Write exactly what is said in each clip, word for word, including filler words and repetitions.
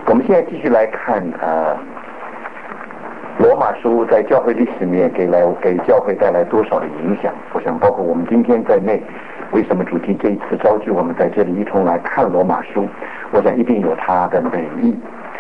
我们现在继续来看啊，罗马书在教会历史里面给来给教会带来多少的影响？我想包括我们今天在内，为什么主题这一次召集我们在这里一同来看罗马书？我想一定有它的美意。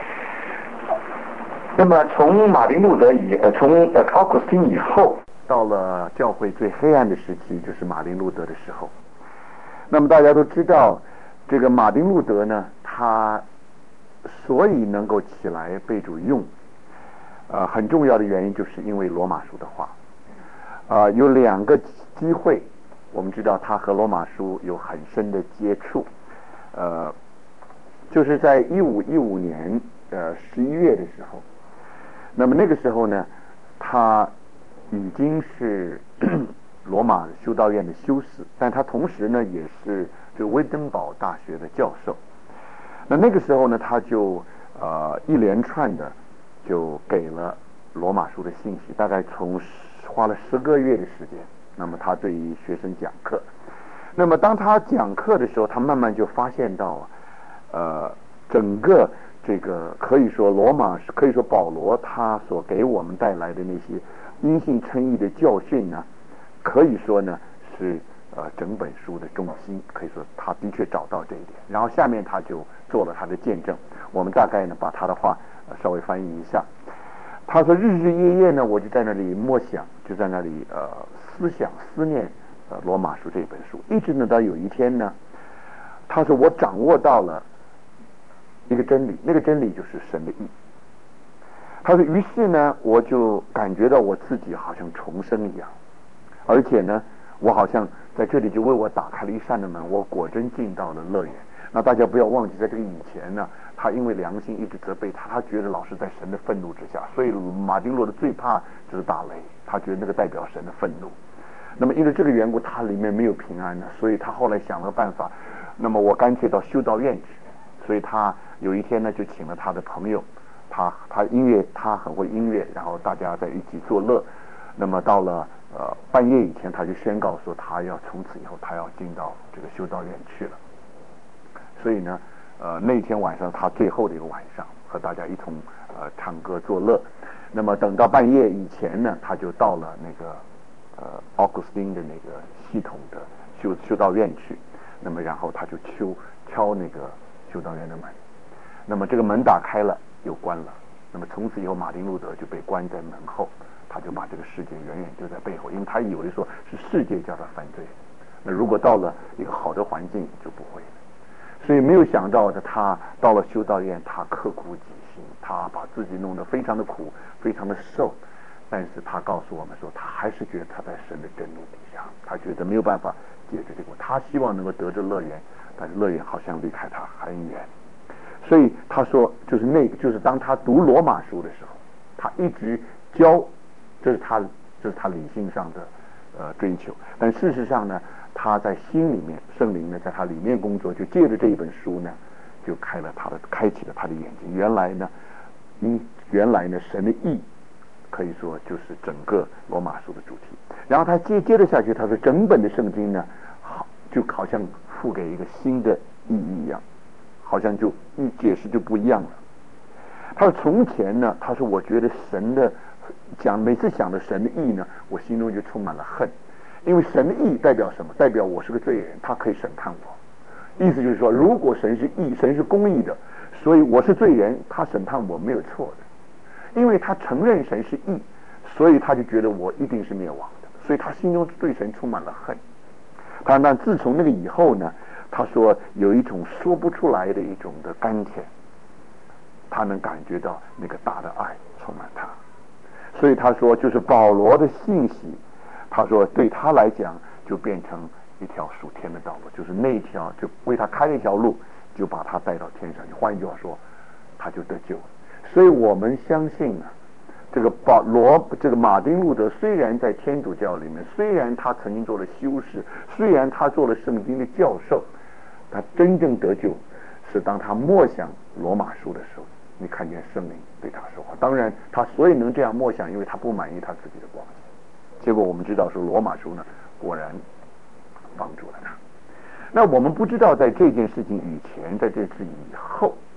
那么从马丁路德以呃从呃奥古斯丁以后，到了教会最黑暗的时期，就是马丁路德的时候。那么大家都知道，这个马丁路德呢，他所以能够起来被主用，呃，很重要的原因就是因为罗马书的话，啊、呃，有两个机会，我们知道他和罗马书有很深的接触，呃，就是在一五一五年呃十一月的时候，那么那个时候呢，他已经是罗马修道院的修士，但他同时呢也是这威登堡大学的教授。那那个时候呢，他就呃一连串的就给了罗马书的信息，大概从花了十个月的时间。那么他对于学生讲课，那么当他讲课的时候，他慢慢就发现到，呃，整个这个可以说罗马可以说保罗他所给我们带来的那些因信称义的教训呢，可以说呢是呃整本书的中心，可以说他的确找到这一点。然后下面他就做了他的见证，我们大概呢把他的话、呃、稍微翻译一下。他说日日夜夜呢，我就在那里默想，就在那里呃思想思念呃罗马书这本书，一直呢到有一天呢，他说我掌握到了一个真理，那个真理就是神的义。他说于是呢，我就感觉到我自己好像重生一样，而且呢，我好像在这里就为我打开了一扇的门，我果真进到了乐园。那大家不要忘记，在这个以前呢，他因为良心一直责备他，他觉得老是在神的愤怒之下，所以马丁路德最怕就是打雷，他觉得那个代表神的愤怒。那么因为这个缘故，他里面没有平安呢，所以他后来想了办法，那么我干脆到修道院去。所以他有一天呢，就请了他的朋友，他他音乐他很会音乐，然后大家在一起作乐。那么到了呃半夜以前，他就宣告说他要从此以后他要进到这个修道院去了。所以呢，呃那天晚上他最后的一个晚上，和大家一同呃唱歌作乐。那么等到半夜以前呢，他就到了那个呃奥古斯丁的那个系统的修修道院去。那么然后他就敲敲那个修道院的门，那么这个门打开了又关了。那么从此以后，马丁路德就被关在门后，他就把这个世界远远丢在背后，因为他以为说是世界叫他犯罪，那如果到了一个好的环境就不会了。所以没有想到的，他到了修道院，他刻苦己心，他把自己弄得非常的苦，非常的瘦，但是他告诉我们说，他还是觉得他在神的震怒底下，他觉得没有办法解决这个，他希望能够得着乐园，但是乐园好像离开他很远。所以他说，就是那个，就是当他读罗马书的时候，他一直教，这是他，这是他理性上的呃追求。但事实上呢，他在心里面，圣灵呢在他里面工作，就借着这一本书呢，就开了他的，开启了他的眼睛。原来呢，因原来呢，神的义可以说就是整个罗马书的主题。然后他接接着下去，他说整本的圣经呢，好就好像赋给一个新的意义一样。好像就一解释就不一样了。他说从前呢，他说我觉得神的讲每次想的神的义呢，我心中就充满了恨，因为神的义代表什么？代表我是个罪人，他可以审判我。意思就是说，如果神是义，神是公义的，所以我是罪人，他审判我没有错的。因为他承认神是义，所以他就觉得我一定是灭亡的，所以他心中对神充满了恨。他那自从那个以后呢，他说有一种说不出来的一种的甘甜，他能感觉到那个大的爱充满他。所以他说就是保罗的信息，他说对他来讲就变成一条属天的道路，就是那条就为他开了一条路，就把他带到天上去。换一句话说，他就得救。所以我们相信啊，这个保罗这个马丁路德虽然在天主教里面，虽然他曾经做了修士，虽然他做了圣经的教授，他真正得救是当他默想罗马书的时候，你看见圣灵对他说话。当然他所以能这样默想，因为他不满意他自己的光景。结果我们知道说罗马书呢果然帮助了他。那我们不知道在这件事情以前，在这事以后，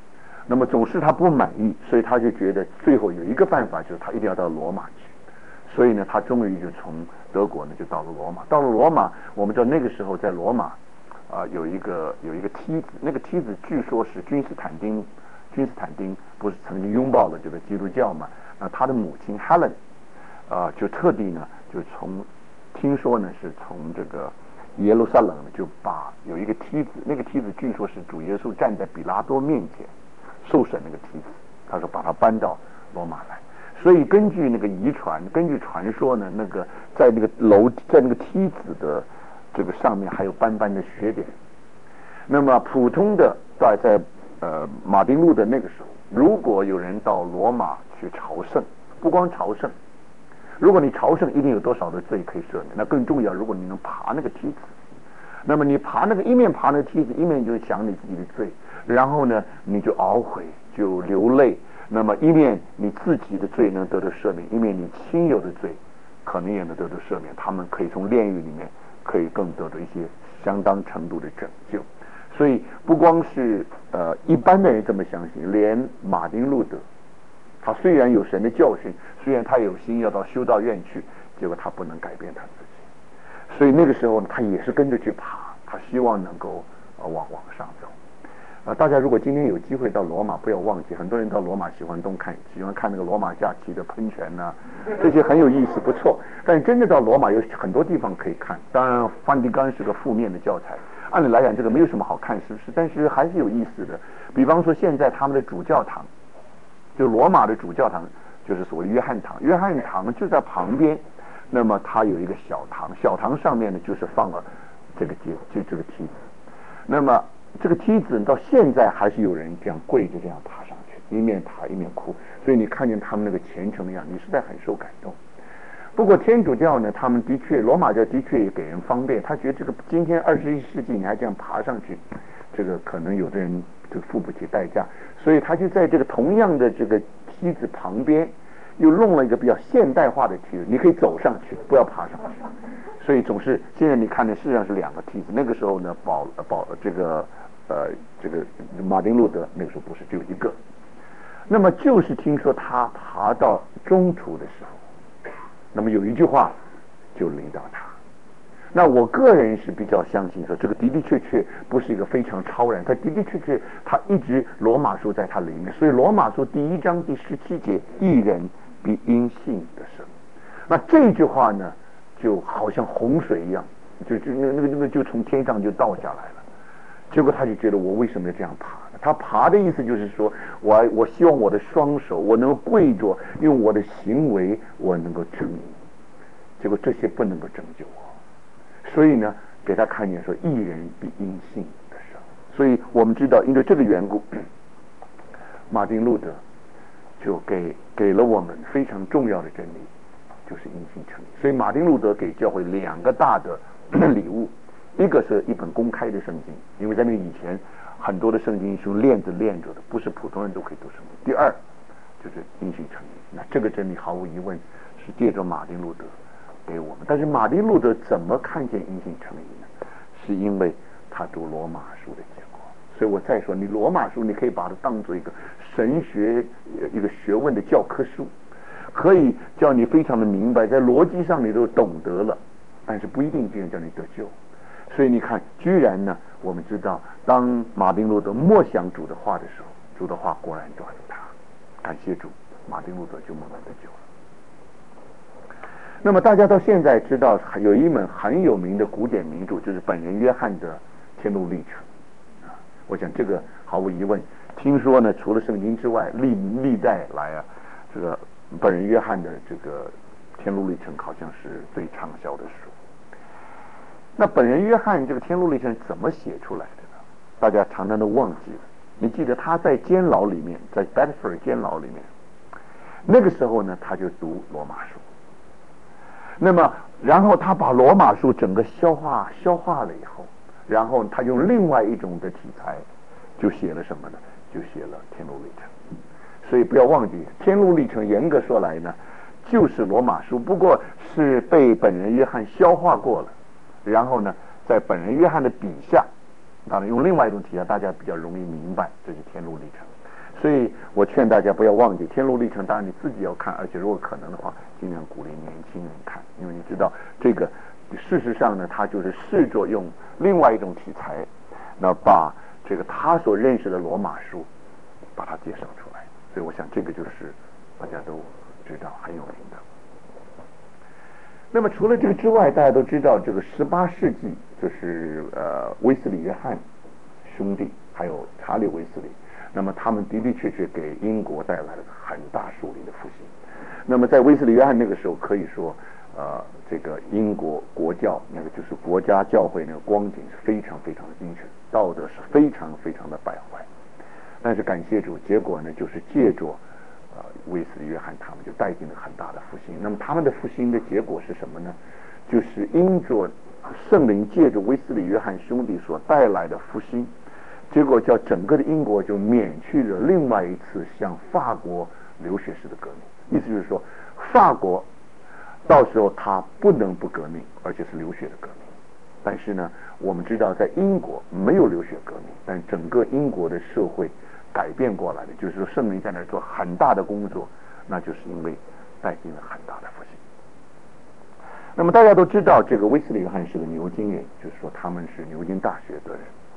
那么总是他不满意，所以他就觉得最后有一个办法，就是他一定要到罗马去。所以呢，他终于就从德国呢就到了罗马。到了罗马，我们知道那个时候在罗马啊、呃、有一个有一个梯子，那个梯子据说是君士坦丁，君士坦丁不是曾经拥抱了这个基督教嘛？那他的母亲 Helen 啊、呃、就特地呢就从听说呢是从这个耶路撒冷就把有一个梯子，那个梯子据说是主耶稣站在比拉多面前受审那个梯子，他说把它搬到罗马来。所以根据那个遗传，根据传说呢，那个在那个楼在那个梯子的这个上面还有斑斑的血点。那么普通的在在呃马丁路的那个时候，如果有人到罗马去朝圣，不光朝圣，如果你朝圣一定有多少的罪可以赦免，那更重要，如果你能爬那个梯子，那么你爬那个一面爬那个梯子，一面就想你自己的罪，然后呢你就懊悔，就流泪。那么一面你自己的罪能得到赦免，一面你亲友的罪可能也能得到赦免，他们可以从炼狱里面可以更得到一些相当程度的拯救。所以不光是呃一般的人这么相信，连马丁路德，他虽然有神的教训，虽然他有心要到修道院去，结果他不能改变他自己，所以那个时候呢他也是跟着去爬，他希望能够呃往往上走。啊，大家如果今天有机会到罗马，不要忘记，很多人到罗马喜欢东看，喜欢看那个罗马假期的喷泉呐、啊，这些很有意思，不错。但真的到罗马有很多地方可以看。当然，梵蒂冈是个负面的教材，按理来讲这个没有什么好看，是不是？但是还是有意思的。比方说，现在他们的主教堂，就罗马的主教堂，就是所谓约翰堂，约翰堂就在旁边。那么它有一个小堂，小堂上面呢就是放了这个阶，就这个梯子。那么这个梯子到现在还是有人这样跪着这样爬上去，一面爬一面哭，所以你看见他们那个虔诚的样子，你实在很受感动。不过天主教呢，他们的确，罗马教的确也给人方便，他觉得这个今天二十一世纪你还这样爬上去，这个可能有的人就付不起代价，所以他就在这个同样的这个梯子旁边又弄了一个比较现代化的梯子，你可以走上去，不要爬上去。所以总是现在你看的事实上是两个梯子，那个时候呢保保这个呃这个马丁路德那个时候不是只有一个。那么就是听说他爬到中途的时候，那么有一句话就临到他。那我个人是比较相信说，这个的的确确不是一个非常超然，他的的确确他一直罗马书在他里面，所以罗马书第一章第十七节，义人必因信得生。那这句话呢就好像洪水一样，就就那那个那个就从天上就倒下来了。结果他就觉得我为什么要这样爬呢？他爬的意思就是说，我我希望我的双手我能够跪着，用我的行为我能够证明。结果这些不能够拯救我，所以呢，给他看见说，义人必因信得生。所以我们知道，因为这个缘故，马丁路德就给给了我们非常重要的真理。就是因信称义，所以马丁路德给教会两个大的礼物，一个是一本公开的圣经，因为在那个以前很多的圣经是用链子链着的，不是普通人都可以读圣经。第二就是因信称义，那这个真理毫无疑问是借着马丁路德给我们。但是马丁路德怎么看见因信称义呢？是因为他读罗马书的结果。所以我再说，你罗马书你可以把它当做一个神学一个学问的教科书，可以叫你非常的明白，在逻辑上你都懂得了，但是不一定这样叫你得救。所以你看，居然呢，我们知道，当马丁路德默想主的话的时候，主的话果然抓住他，感谢主，马丁路德就慢慢得救了。那么大家到现在知道，有一门很有名的古典名著，就是本人约翰的天路历程啊。我想这个毫无疑问，听说呢，除了圣经之外，历历代来啊，这个本人约翰的这个天路历程好像是最畅销的书。那本人约翰这个天路历程怎么写出来的呢？大家常常都忘记了。你记得他在监牢里面，在 Bedford 监牢里面，那个时候呢，他就读罗马书。那么，然后他把罗马书整个消化消化了以后，然后他用另外一种的题材，就写了什么呢？就写了天路历程。所以不要忘记，天路历程严格说来呢，就是罗马书，不过是被本人约翰消化过了，然后呢，在本人约翰的笔下，当然用另外一种题材，大家比较容易明白，这是天路历程。 所以我劝大家不要忘记天路历程，当然你自己要看，而且如果可能的话，尽量鼓励年轻人看，因为你知道这个事实上呢，他就是试着用另外一种题材，那把这个他所认识的罗马书把它介绍出来。所以我想这个就是大家都知道很有名的。那么除了这个之外，大家都知道这个十八世纪就是呃威斯理约翰兄弟还有查理威斯理，那么他们的的确确给英国带来了很大树立的复兴。那么在威斯理约翰那个时候，可以说呃这个英国国教那个就是国家教会那个光景是非常非常的阴沉，道德是非常非常的败坏。但是感谢主，结果呢就是借着呃威斯理约翰他们就带进了很大的复兴。那么他们的复兴的结果是什么呢？就是因着圣灵借着威斯理约翰兄弟所带来的复兴，结果叫整个的英国就免去了另外一次向法国流血式的革命。意思就是说，法国到时候他不能不革命，而且是流血的革命。但是呢，我们知道在英国没有流血革命，但整个英国的社会改变过来的，就是说圣灵在那儿做很大的工作，那就是因为带进了很大的复兴。那么大家都知道，这个威斯理约翰是个牛津人，就是说他们是牛津大学的人。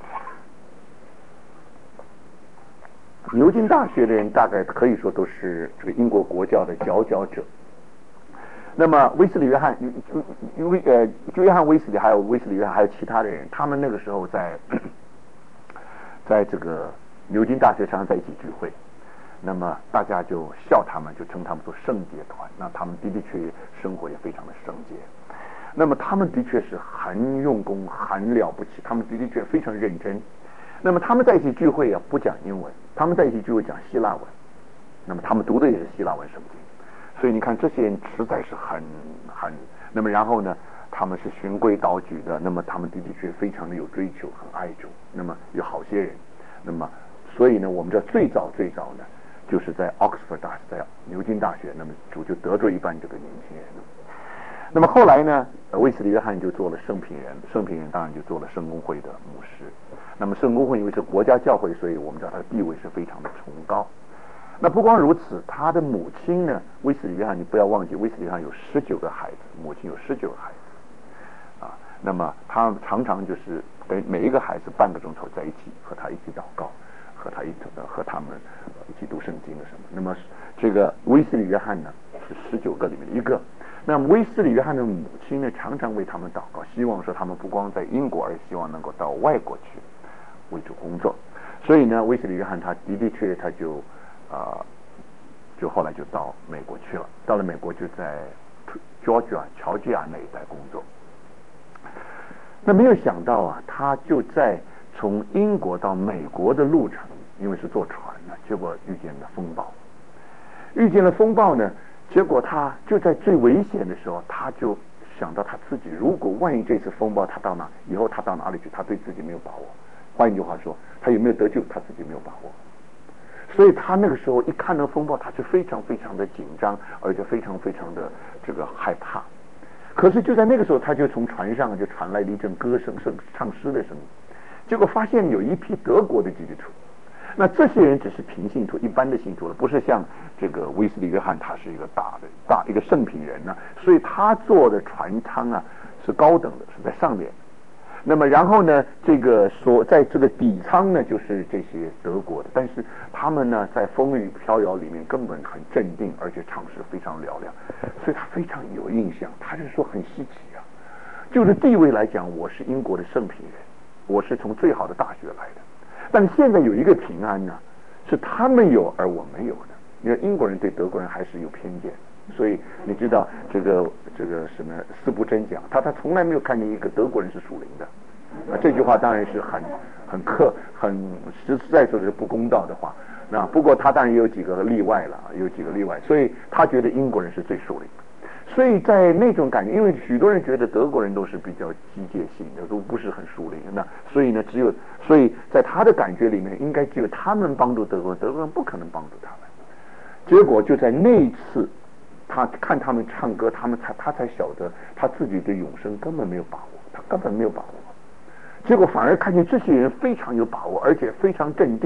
牛津大学的人大概可以说都是这个英国国教的佼佼者。那么威斯理约翰，因为呃，约翰威斯理还有威斯理约翰还有其他的人，他们那个时候在在这个牛津大学常常在一起聚会，那么大家就笑他们，就称他们做圣洁团。那他们的的确生活也非常的圣洁。那么他们的确是很用功，很了不起，他们的的确非常认真。那么他们在一起聚会啊，不讲英文，他们在一起聚会讲希腊文。那么他们读的也是希腊文圣经。所以你看这些人实在是很很，那么然后呢，他们是循规蹈矩的，那么他们的的确非常的有追求，很爱主。那么有好些人，那么所以呢，我们知道最早最早呢，就是在 Oxford 大学，在牛津大学，那么主就得罪一般这个年轻人。那么后来呢，威斯理约翰就做了圣品人，圣品人当然就做了圣公会的牧师。那么圣公会因为是国家教会，所以我们知道他的地位是非常的崇高。那不光如此，他的母亲呢，威斯理约翰，你不要忘记，威斯理约翰有十九个孩子，母亲有十九个孩子，啊，那么他常常就是跟每一个孩子半个钟头在一起，和他一起祷告，和他一起和他们一起读圣经的什么。那么这个威斯理约翰呢，是十九个里面的一个。那么威斯理约翰的母亲呢，常常为他们祷告，希望说他们不光在英国，而希望能够到外国去为主工作。所以呢，威斯理约翰他的的确他就。啊、呃，就后来就到美国去了，到了美国就在 Georgia 乔治亚那一带工作。那没有想到啊，他就在从英国到美国的路程，因为是坐船呢，结果遇见了风暴。遇见了风暴呢，结果他就在最危险的时候，他就想到他自己，如果万一这次风暴他到哪，以后他到哪里去，他对自己没有把握。换一句话说，他有没有得救，他自己没有把握。所以他那个时候一看到风暴，他就非常非常的紧张，而且非常非常的这个害怕。可是就在那个时候，他就从船上就传来了一阵歌声，声唱诗的声音。结果发现有一批德国的基督徒，那这些人只是平信徒，一般的信徒了，不是像这个威斯理约翰，他是一个大的大一个圣品人呢，所以他坐的船舱啊是高等的，是在上面。那么然后呢，这个所在这个底舱呢，就是这些德国的，但是他们呢在风雨飘摇里面根本很镇定，而且唱诗非常嘹亮，所以他非常有印象。他是说很稀奇啊，就是地位来讲，我是英国的圣品人，我是从最好的大学来的，但现在有一个平安呢，是他们有而我没有的。因为英国人对德国人还是有偏见。所以你知道这个这个什么司布真讲，他他从来没有看见一个德国人是属灵的啊，这句话当然是很很刻很实在说是不公道的话。那不过他当然也有几个例外了，有几个例外，所以他觉得英国人是最属灵的。所以在那种感觉，因为许多人觉得德国人都是比较机械性的，都不是很属灵。那所以呢，只有所以在他的感觉里面，应该只有他们帮助德国人，德国人不可能帮助他们。结果就在那一次。他看他们唱歌，他们才他才晓得他自己对永生根本没有把握，他根本没有把握。结果反而看见这些人非常有把握，而且非常镇定，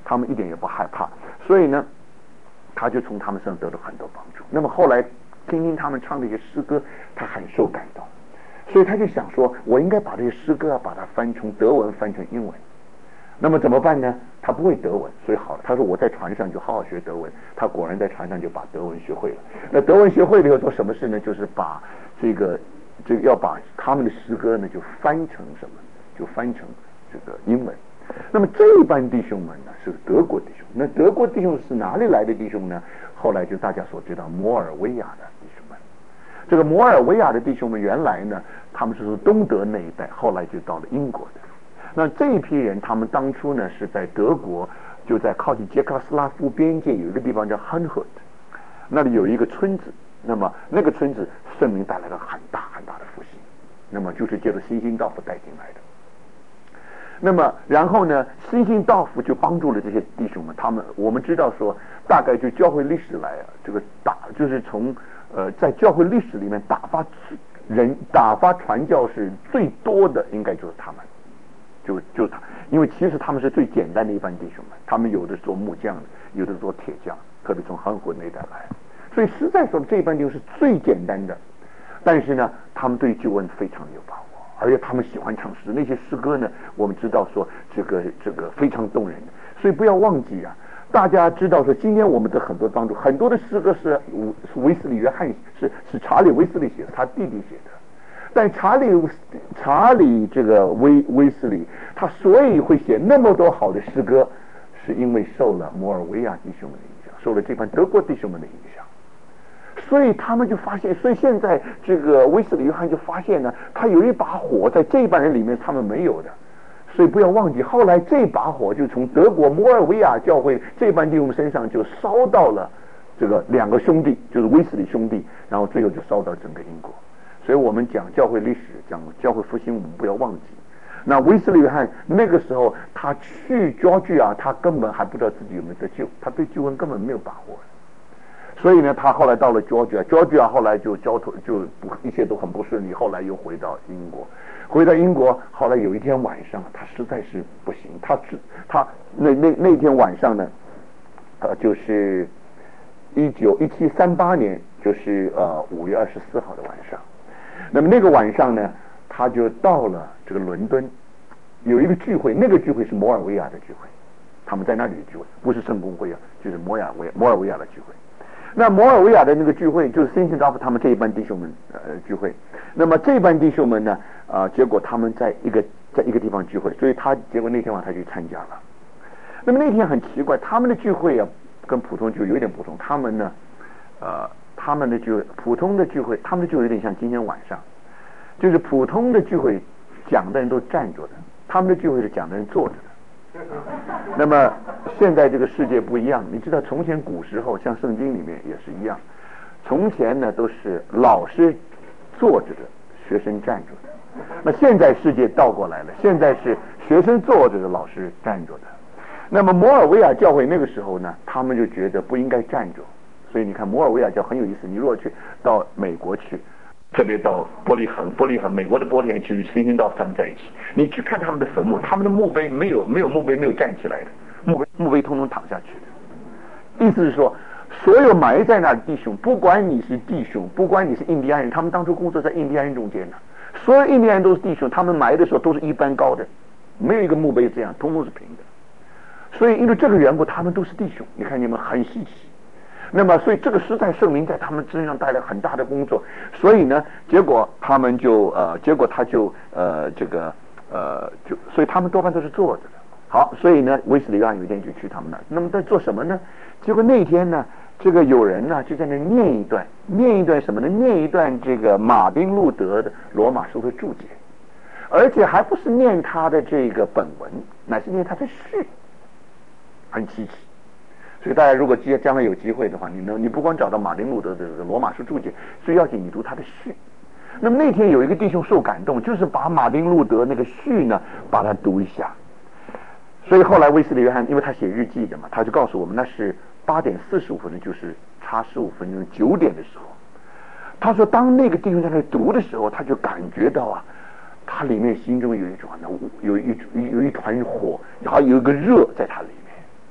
他们一点也不害怕，所以呢，他就从他们身上得到很多帮助。那么后来听听他们唱这些诗歌，他很受感动，所以他就想说，我应该把这些诗歌啊，把它翻从德文翻成英文。那么怎么办呢？他不会德文，所以好了，他说我在船上就好好学德文。他果然在船上就把德文学会了。那德文学会了以后做什么事呢？就是把这个这个要把他们的诗歌呢就翻成什么？就翻成这个英文。那么这一班弟兄们呢是德国弟兄。那德国弟兄是哪里来的弟兄呢？后来就大家所知道摩尔维亚的弟兄们。这个摩尔维亚的弟兄们原来呢他们是从东德那一带，后来就到了英国的。那这一批人，他们当初呢是在德国，就在靠近捷克斯拉夫边界有一个地方叫 Hanhut， 那里有一个村子。那么那个村子圣灵带来了很大很大的复兴，那么就是借着新兴道夫带进来的。那么然后呢，新兴道夫就帮助了这些弟兄们。他们我们知道说，大概就教会历史来啊，这个打就是从呃在教会历史里面打发人打发传教士最多的，应该就是他们。就就他，因为其实他们是最简单的一班弟兄们，他们有的是做木匠的，有的是做铁匠，特别从韩国那一带来，所以实在说这一班弟兄是最简单的。但是呢，他们对救恩非常有把握，而且他们喜欢唱诗，那些诗歌呢，我们知道说这个这个非常动人。所以不要忘记啊，大家知道说今天我们的很多帮助，很多的诗歌是是威斯利约翰是是查理威斯利写的，他弟弟写的。但查理查理这个威威斯利，他所以会写那么多好的诗歌，是因为受了摩尔维亚弟兄们的影响，受了这帮德国弟兄们的影响。所以他们就发现，所以现在这个威斯利约翰就发现呢，他有一把火在这帮人里面他们没有的。所以不要忘记，后来这把火就从德国摩尔维亚教会这帮弟兄身上就烧到了这个两个兄弟，就是威斯利兄弟，然后最后就烧到整个英国。所以我们讲教会历史，讲教会复兴，我们不要忘记。那威斯利约翰那个时候他去 Georgia， 他根本还不知道自己有没有得救，他对救恩根本没有把握。所以呢，他后来到了 Georgia，Georgia 后来就交通就一切都很不顺利，后来又回到英国。回到英国，后来有一天晚上，他实在是不行，他只他那那那天晚上呢，呃，就是一九一七三八年，就是呃五月二十四号的晚上。那么那个晚上呢，他就到了这个伦敦，有一个聚会，那个聚会是摩尔维亚的聚会，他们在那里的聚会，不是圣公会啊，就是摩尔维摩尔维亚的聚会。那摩尔维亚的那个聚会，就是新兴道夫他们这一班弟兄们呃聚会。那么这班弟兄们呢，啊、呃，结果他们在一个在一个地方聚会，所以他结果那天晚上他去参加了。那么那天很奇怪，他们的聚会啊，跟普通聚会有点不同，他们呢，呃。他们的聚会，普通的聚会，他们的聚会有点像今天晚上，就是普通的聚会，讲的人都站着的，他们的聚会是讲的人坐着的。啊、那么现在这个世界不一样，你知道从前古时候，像圣经里面也是一样，从前呢都是老师坐着的，学生站着的。那现在世界倒过来了，现在是学生坐着的，老师站着的。那么摩尔维亚教会那个时候呢，他们就觉得不应该站着。所以你看摩尔维亚教很有意思，你如果去到美国去，特别到伯利恒，伯利恒美国的伯利恒其实新兴道他们在一起，你去看他们的坟墓，他们的墓碑没有没有墓碑没有站起来的，墓碑墓碑通通躺下去的。意思是说，所有埋在那的弟兄，不管你是弟兄，不管你是印第安人，他们当初工作在印第安人中间呢，所有印第安人都是弟兄，他们埋的时候都是一般高的，没有一个墓碑这样，通通是平的。所以因为这个缘故，他们都是弟兄，你看你们很稀奇。那么，所以这个实在圣灵在他们身上带来很大的工作，所以呢，结果他们就呃，结果他就呃，这个呃，就所以他们多半都是坐着的。好，所以呢，威斯利约翰有一天就去他们那，那么在做什么呢？结果那天呢，这个有人呢就在那念一段，念一段什么呢？念一段这个马丁路德的罗马书的注解，而且还不是念他的这个本文，乃是念他的序，很稀奇。所以大家如果将来有机会的话，你能你不光找到马丁路德的这个罗马书注解，最要紧你读他的序。那么那天有一个弟兄受感动，就是把马丁路德那个序呢把它读一下。所以后来威斯利约翰因为他写日记的嘛，他就告诉我们那是八点四十五分钟，就是差十五分钟，九点的时候，他说当那个弟兄在那读的时候，他就感觉到啊，他里面心中有一种有一有一有一团火，然后有一个热在他里面。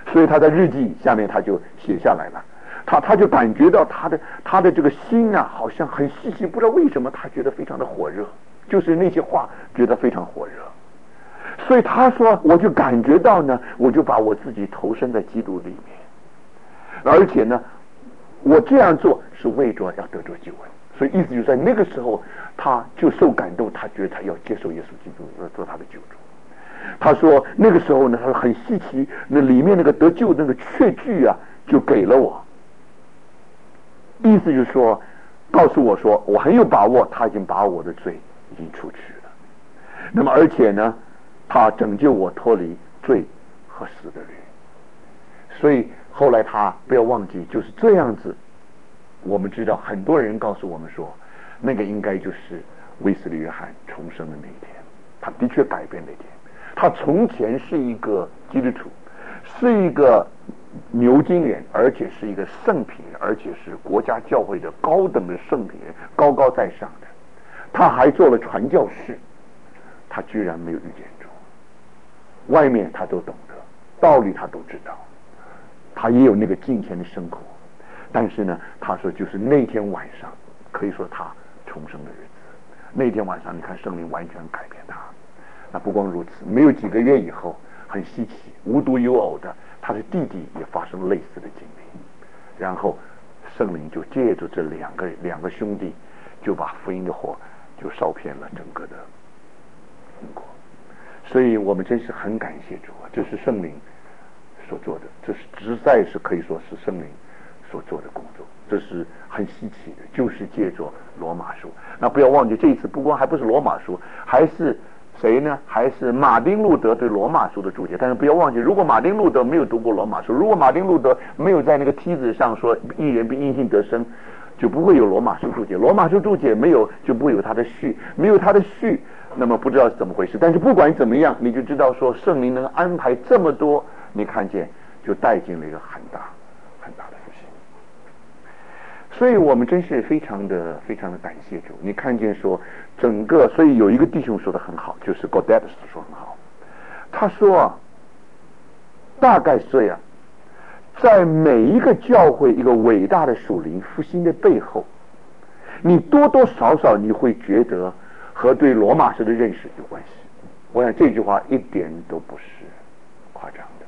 所以他在日记下面他就写下来了。他他就感觉到他的他的这个心啊，好像很细细，不知道为什么他觉得非常的火热，就是那些话觉得非常火热。所以他说，我就感觉到呢，我就把我自己投身在基督里面，而且呢，我这样做是为着要得着救恩。所以意思就是在那个时候，他就受感动，他觉得他要接受耶稣基督做他的救主。他说那个时候呢，他很稀奇，那里面那个得救那个确据啊，就给了我。意思就是说，告诉我说，我很有把握，他已经把我的罪已经除去了。那么而且呢，他拯救我脱离罪和死的律。所以后来他不要忘记，就是这样子。我们知道很多人告诉我们说，那个应该就是威斯利约翰重生的那一天。他的确改变那天。他从前是一个基督徒，是一个牛津人，而且是一个圣品人，而且是国家教会的高等的圣品人，高高在上的。他还做了传教士，他居然没有遇见主。外面他都懂得，道理他都知道，他也有那个敬虔的生活。但是呢，他说就是那天晚上，可以说他重生的日子。那天晚上，你看圣灵完全改变他。那不光如此，没有几个月以后，很稀奇，无独有偶的，他的弟弟也发生类似的经历。然后圣灵就借着这两个两个兄弟，就把福音的火就烧遍了整个的英国。所以我们真是很感谢主啊！这是圣灵所做的，这是实在是可以说是圣灵所做的工作，这是很稀奇的，就是借着罗马书。那不要忘记，这一次不光还不是罗马书，还是谁呢？还是马丁路德对罗马书的注解。但是不要忘记，如果马丁路德没有读过罗马书，如果马丁路德没有在那个梯子上说一人必因信得生，就不会有罗马书注解。罗马书注解没有，就不会有他的序，没有他的序，那么不知道是怎么回事。但是不管怎么样，你就知道说圣灵能安排这么多，你看见就带进了一个很大很大的复兴。所以我们真是非常的非常的感谢主。你看见说整个，所以有一个弟兄说的很好，就是 Godet 说很好，他说啊，大概是这样，在每一个教会一个伟大的属灵复兴的背后，你多多少少你会觉得和对罗马书的认识有关系。我想这句话一点都不是夸张的。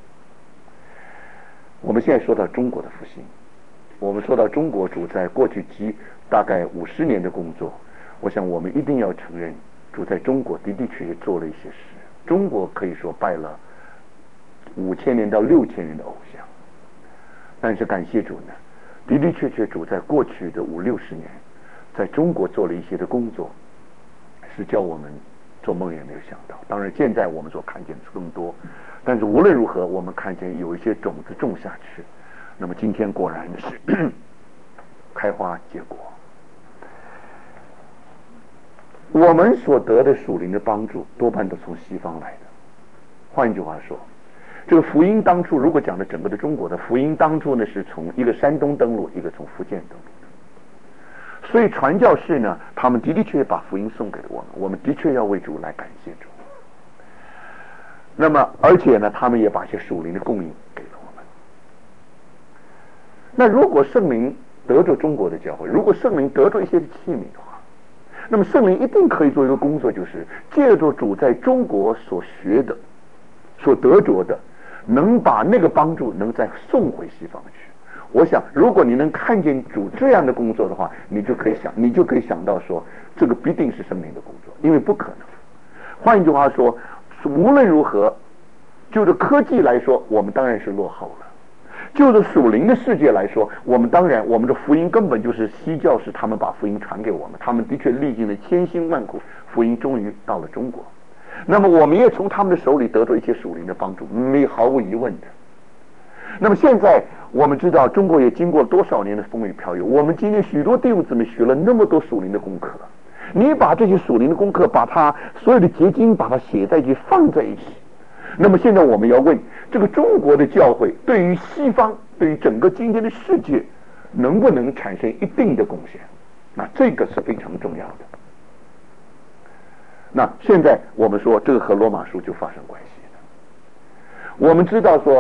我们现在说到中国的复兴，我们说到中国主在过去几大概五十年的工作，我想我们一定要承认，主在中国的的确确做了一些事。中国可以说拜了五千年到六千年的偶像，但是感谢主呢，的的确确主在过去的五六十年，在中国做了一些的工作，是叫我们做梦也没有想到。当然现在我们所看见的更多，但是无论如何，我们看见有一些种子种下去，那么今天果然是开花结果。我们所得的属灵的帮助多半都从西方来的。换一句话说，这个福音当初如果讲的整个的中国的福音当初呢，是从一个山东登陆，一个从福建登陆的。所以传教士呢，他们的的确确把福音送给了我们，我们的确要为主来感谢主。那么而且呢，他们也把一些属灵的供应给了我们。那如果圣灵得着中国的教会，如果圣灵得着一些器皿的话，那么圣灵一定可以做一个工作，就是借着主在中国所学的所得着的，能把那个帮助能再送回西方去。我想如果你能看见主这样的工作的话，你就可以想你就可以想到说，这个必定是圣灵的工作，因为不可能。换一句话说，无论如何，就着科技来说，我们当然是落后了。就着属灵的世界来说，我们当然我们的福音根本就是西教士他们把福音传给我们，他们的确历尽了千辛万苦，福音终于到了中国。那么我们也从他们的手里得到一些属灵的帮助，没毫无疑问的。那么现在我们知道中国也经过多少年的风雨飘摇，我们今天许多弟兄姊妹学了那么多属灵的功课，你把这些属灵的功课把它所有的结晶把它写在一起放在一起，那么现在我们要问，这个中国的教会对于西方对于整个今天的世界能不能产生一定的贡献，那这个是非常重要的。那现在我们说这个和罗马书就发生关系了。我们知道说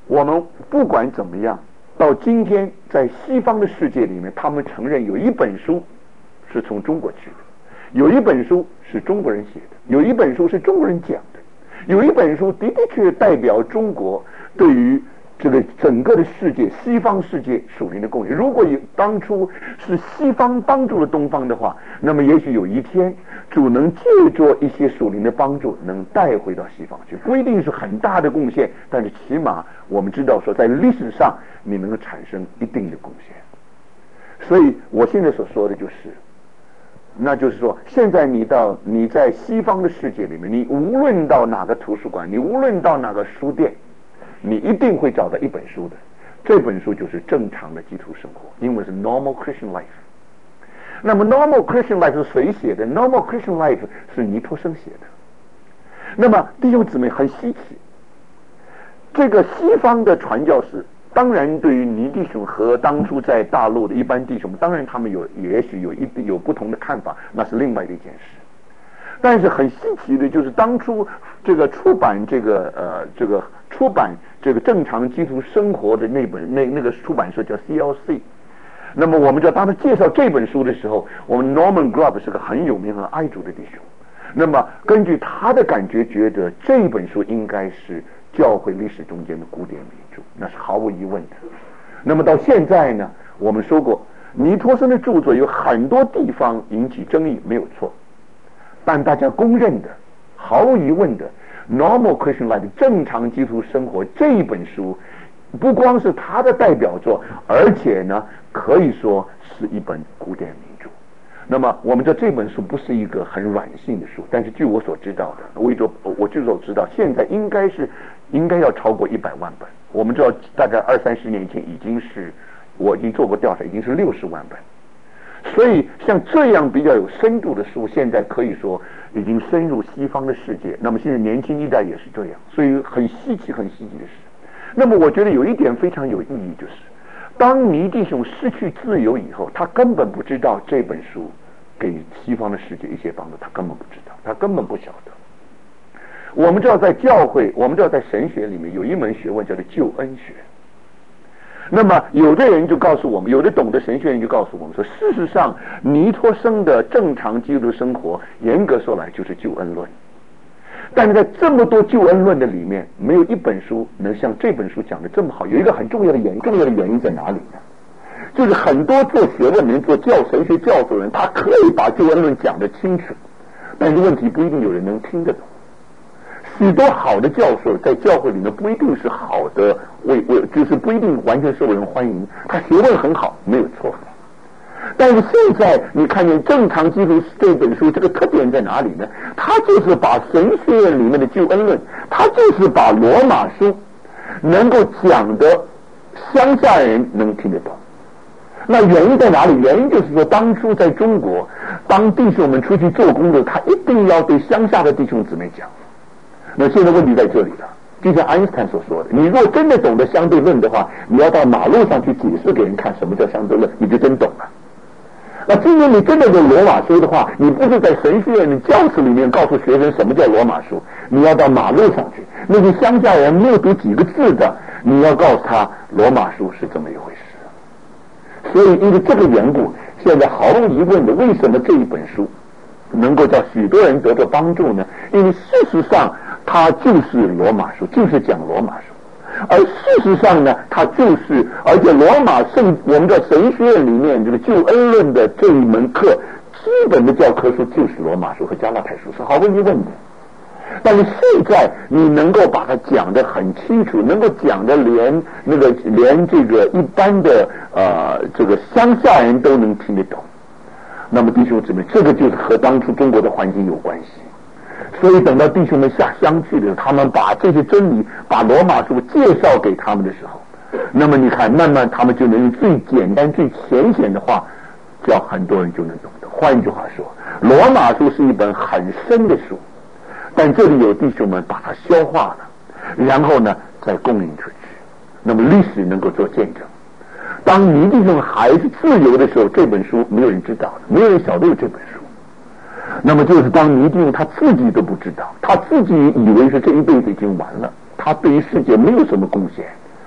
我们不管怎么样，到今天在西方的世界里面，他们承认有一本书是从中国去的，有一本书是中国人写的，有一本书是中国人讲的，有一本书的的确确代表中国对于这个整个的世界，西方世界属灵的贡献。如果有当初是西方帮助了东方的话，那么也许有一天主能借着一些属灵的帮助能带回到西方去，不一定是很大的贡献，但是起码我们知道说在历史上你能够产生一定的贡献。所以我现在所说的就是那就是说，现在你到你在西方的世界里面，你无论到哪个图书馆，你无论到哪个书店，你一定会找到一本书的，这本书就是正常的基督生活，英文是 Normal Christian Life。 那么 Normal Christian Life 是谁写的？ Normal Christian Life 是尼托生写的。那么弟兄姊妹很稀奇，这个西方的传教士当然对于尼弟兄和当初在大陆的一般弟兄，当然他们有也许有一有不同的看法，那是另外的一件事。但是很稀奇的就是当初这个出版这个呃这个出版这个正常基督生活的那本那那个出版社叫 C L C。 那么我们知道当他介绍这本书的时候，我们 Norman Grubb 是个很有名很爱主的弟兄，那么根据他的感觉觉得这本书应该是教会历史中间的古典名著，那是毫无疑问的。那么到现在呢，我们说过尼托生的著作有很多地方引起争议，没有错，但大家公认的毫无疑问的 Normal Christian Life 正常基督生活这一本书不光是他的代表作，而且呢可以说是一本古典名著。那么我们知道这本书不是一个很软性的书，但是据我所知道的，我就我据所知道现在应该是应该要超过一百万本。我们知道大概二三十年前已经是我已经做过调查，已经是六十万本。所以像这样比较有深度的书，现在可以说已经深入西方的世界。那么现在年轻一代也是这样，所以很稀奇很稀奇的是，那么我觉得有一点非常有意义，就是当尼弟兄失去自由以后，他根本不知道这本书给西方的世界一些帮助，他根本不知道，他根本不晓得。我们知道在教会，我们知道在神学里面有一门学问叫做救恩学。那么有的人就告诉我们，有的懂得神学人就告诉我们说，事实上尼托生的正常基督生活严格说来就是救恩论，但是在这么多救恩论的里面，没有一本书能像这本书讲的这么好。有一个很重要的原因，重要的原因在哪里呢？就是很多做学问的人，做教神学教授人，他可以把救恩论讲得清楚，但是问题不一定有人能听得懂。许多好的教授在教会里面不一定是好的，为为就是不一定完全受人欢迎。他学问很好，没有错。但是现在你看见正常基督这本书，这个特点在哪里呢？他就是把神学院里面的救恩论，他就是把罗马书能够讲的乡下人能听得懂。那原因在哪里？原因就是说，当初在中国，当弟兄们出去做工的，他一定要对乡下的弟兄姊妹讲。那现在问题在这里了，就像爱因斯坦所说的，你若真的懂得相对论的话，你要到马路上去解释给人看什么叫相对论，你就真懂了。那今天你真的有罗马书的话，你不是在神学院的教室里面告诉学生什么叫罗马书，你要到马路上去，那个乡下人没有读几个字的，你要告诉他罗马书是这么一回事。所以因为这个缘故，现在毫无疑问的，为什么这一本书能够叫许多人得到帮助呢？因为事实上它就是罗马书，就是讲罗马书。而事实上呢，它就是，而且罗马圣我们在神学院里面这个救恩论的这一门课，基本的教科书就是罗马书和加拉太书，是毫无疑问的。但是现在你能够把它讲得很清楚，能够讲得连那个连这个一般的呃这个乡下人都能听得懂，那么弟兄姊妹，这个就是和当初中国的环境有关系。所以等到弟兄们下乡去的时候，他们把这些真理，把罗马书介绍给他们的时候，那么你看慢慢他们就能用最简单最浅显的话叫很多人就能懂得。换一句话说，罗马书是一本很深的书，但这里有弟兄们把它消化了，然后呢再供应出去，那么历史能够做见证。当尼弟兄还是自由的时候，这本书没有人知道的，没有人晓得有这本书。那么就是当尼弟兄他自己都不知道，他自己以为是这一辈子已经完了，他对于世界没有什么贡献，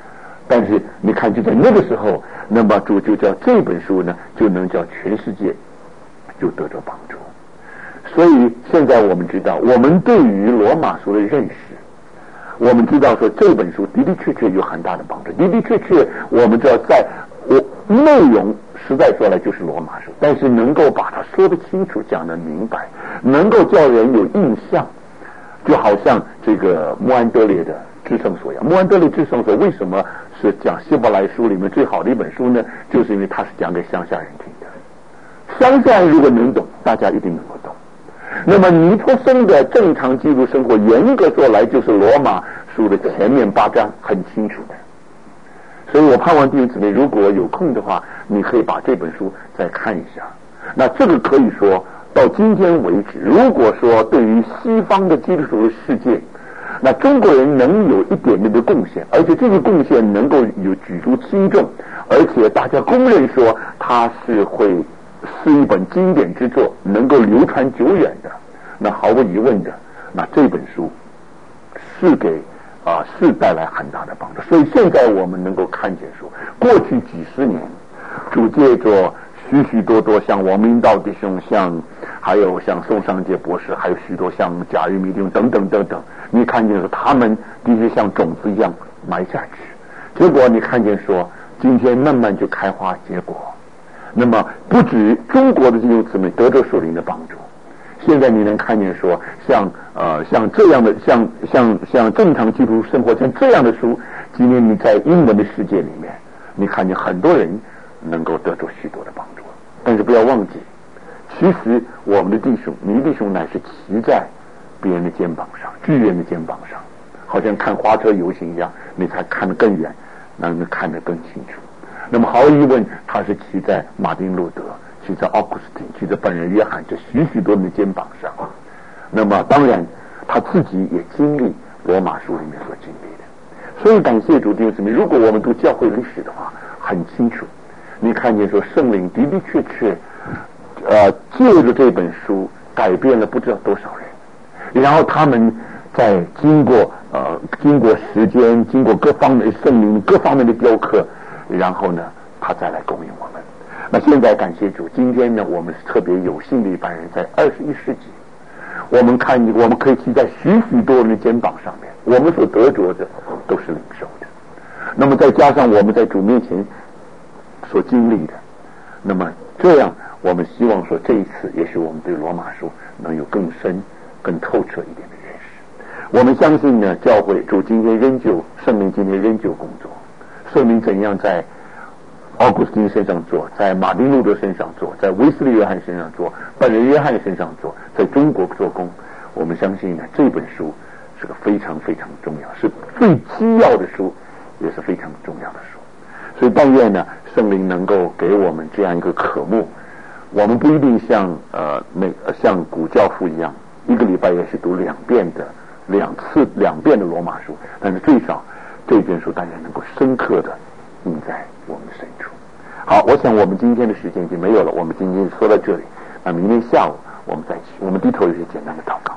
但是你看，就在那个时候，那么主就叫这本书呢，就能叫全世界就得着帮助。所以现在我们知道，我们对于罗马书的认识，我们知道说这本书的的确确有很大的帮助，的的确确我们知道在我内容实在说来就是罗马书，但是能够把它说得清楚，讲得明白，能够叫人有印象，就好像这个穆安德烈的至圣所一样。穆安德烈至圣所为什么是讲希伯来书里面最好的一本书呢？就是因为它是讲给乡下人听的，乡下人如果能懂，大家一定能够懂。那么尼托生的正常基督生活，严格说来就是罗马书的前面八章很清楚的。所以我盼望弟兄姊妹，如果有空的话，你可以把这本书再看一下。那这个可以说到今天为止，如果说对于西方的基督徒世界，那中国人能有一点点的贡献，而且这个贡献能够有举足轻重，而且大家公认说它是会是一本经典之作，能够流传久远的，那毫无疑问的，那这本书是给啊是带来很大的帮助。所以现在我们能够看见说，过去几十年主借着许许多多像王明道弟兄，像还有像宋尚杰博士，还有许多像贾玉米弟兄等等等等，你看见说他们的确像种子一样埋下去，结果你看见说今天慢慢就开花结果。那么不止中国的弟兄姊妹得着属灵的帮助，现在你能看见说像呃像这样的像像像正常基督生活像这样的书，今天你在英文的世界里面，你看见很多人能够得着许多的帮助。但是不要忘记，其实我们的弟兄，你的弟兄乃是骑在别人的肩膀上，巨人的肩膀上，好像看花车游行一样，你才看得更远，能看得更清楚。那么毫无疑问，他是骑在马丁路德，骑在奥古斯丁，骑在本人约翰这许许多人的肩膀上。那么当然他自己也经历罗马书里面所经历的。所以感谢主弟兄姊妹，如果我们读教会历史的话，很清楚你看见说圣灵的的确确呃借着这本书改变了不知道多少人，然后他们在经过呃经过时间，经过各方面圣灵各方面的雕刻，然后呢他再来供应我们。那现在感谢主，今天呢我们是特别有幸的一班人，在二十一世纪我们看我们可以骑在许许多人的肩膀上面，我们所得着的都是领受的。那么再加上我们在主面前所经历的，那么这样我们希望说这一次也许我们对罗马书能有更深更透彻一点的认识。我们相信呢教会主今天仍旧圣灵今天仍旧工作，圣灵怎样在奥古斯丁身上做，在马丁路德身上做，在威斯利约翰身上做，本人约翰身上做，在中国做工，我们相信呢这本书是个非常非常重要，是最基要的书，也是非常重要的书。所以但愿呢圣灵能够给我们这样一个渴慕，我们不一定像呃每像古教父一样一个礼拜也是读两遍的两次两遍的罗马书，但是最少这卷书大家能够深刻的印在我们的深处。好，我想我们今天的时间已经没有了，我们今天说到这里，那明天下午我们再起，我们低头有些简单的祷告。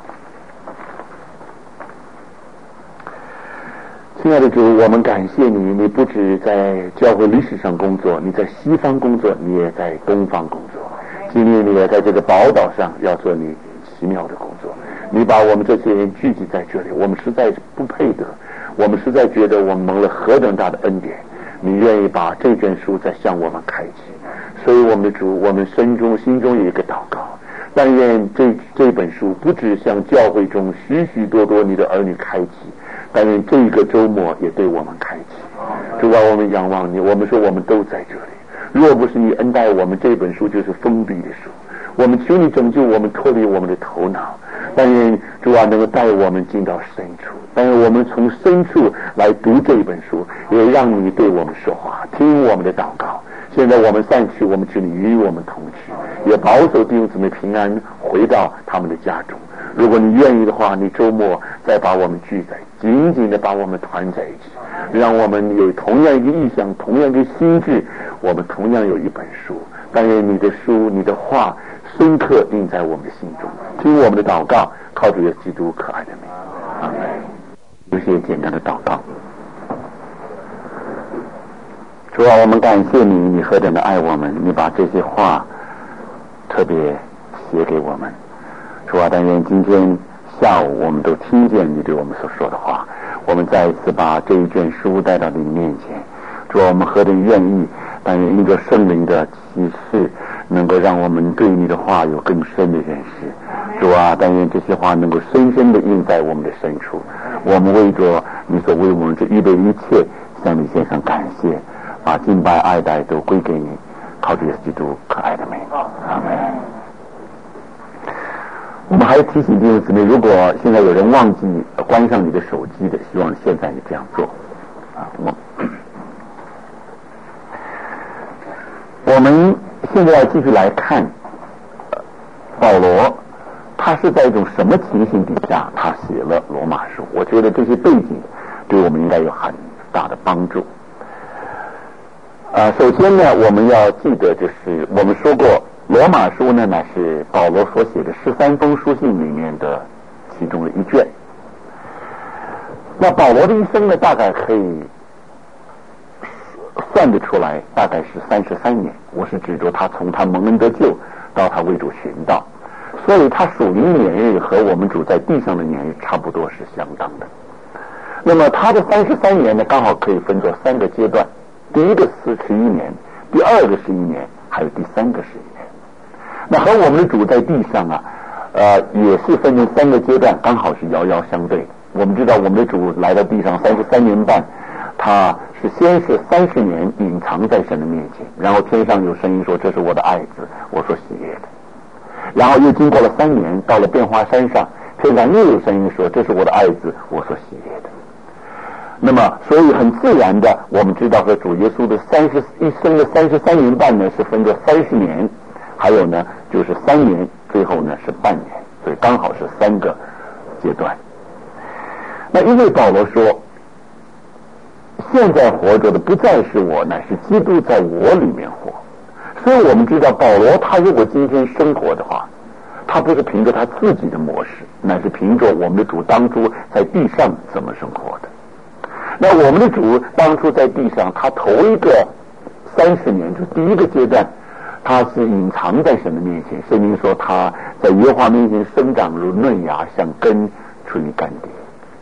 亲爱的主，我们感谢你，你不止在教会历史上工作，你在西方工作，你也在东方工作。今天你也在这个宝岛上要做你奇妙的工作，你把我们这些人聚集在这里，我们实在不配得，我们实在觉得我们蒙了何等大的恩典，你愿意把这卷书再向我们开启。所以我们的主，我们心中心中有一个祷告，但愿这这本书不只向教会中许许多多你的儿女开启，但愿这一个周末也对我们开启。主啊，我们仰望你，我们说我们都在这里，若不是你恩待我们，这本书就是封闭的书。我们求你拯救我们，脱离我们的头脑。但愿主啊能够带我们进到深处，但愿我们从深处来读这本书，也让你对我们说话，听我们的祷告。现在我们散去，我们求你与我们同去，也保守弟兄姊妹平安回到他们的家中。如果你愿意的话，你周末再把我们聚在，紧紧的把我们团在一起，让我们有同样一个意向，同样一个心智，我们同样有一本书。但愿你的书，你的话深刻印在我们的心中。听我们的祷告，靠主耶稣基督可爱的名，阿门。有些简单的祷告。 主啊，我们感谢你，你何等的爱我们，你把这些话特别写给我们。主啊，但愿今天下午我们都听见你对我们所说的话，我们再一次把这一卷书带到你面前。主啊，我们何等愿意，但愿一个圣灵的启示能够让我们对你的话有更深的认识。主啊，但愿这些话能够深深的印在我们的深处。我们为着你所为我们这预备一切，向你献上感谢，把敬拜爱戴都归给你，靠着耶稣基督可爱的名。阿门。我们还提醒弟兄姊妹，如果现在有人忘记关上你的手机的，希望现在你这样做啊。我我们现在要继续来看保罗，他是在一种什么情形底下他写了罗马书。我觉得这些背景对我们应该有很大的帮助。呃，首先呢，我们要记得，就是我们说过罗马书呢乃是保罗所写的十三封书信里面的其中的一卷。那保罗的一生呢，大概可以算得出来，大概是三十三年。我是指着他从他蒙恩得救到他为主寻道，所以他属灵年日和我们主在地上的年日差不多是相当的。那么他的三十三年呢，刚好可以分作三个阶段，第一个是十一年，第二个十一年，还有第三个十一年。那和我们的主在地上啊，呃，也是分成三个阶段，刚好是遥遥相对的。我们知道我们的主来到地上三十三年半，他是先是三十年隐藏在神的面前，然后天上有声音说：“这是我的爱子，我所喜悦的。”然后又经过了三年，到了变化山上，天上又有声音说：“这是我的爱子，我所喜悦的。”那么，所以很自然的，我们知道和主耶稣的三十一生的三十三年半呢，是分作三十年，还有呢就是三年，最后呢是半年，所以刚好是三个阶段。那因为保罗说，现在活着的不再是我，乃是基督在我里面活。所以我们知道保罗他如果今天生活的话，他不是凭着他自己的模式，乃是凭着我们的主当初在地上怎么生活的。那我们的主当初在地上，他头一个三十年，就第一个阶段，他是隐藏在神的面前。圣经说他在耶和华面前生长如嫩芽，像根出于干地。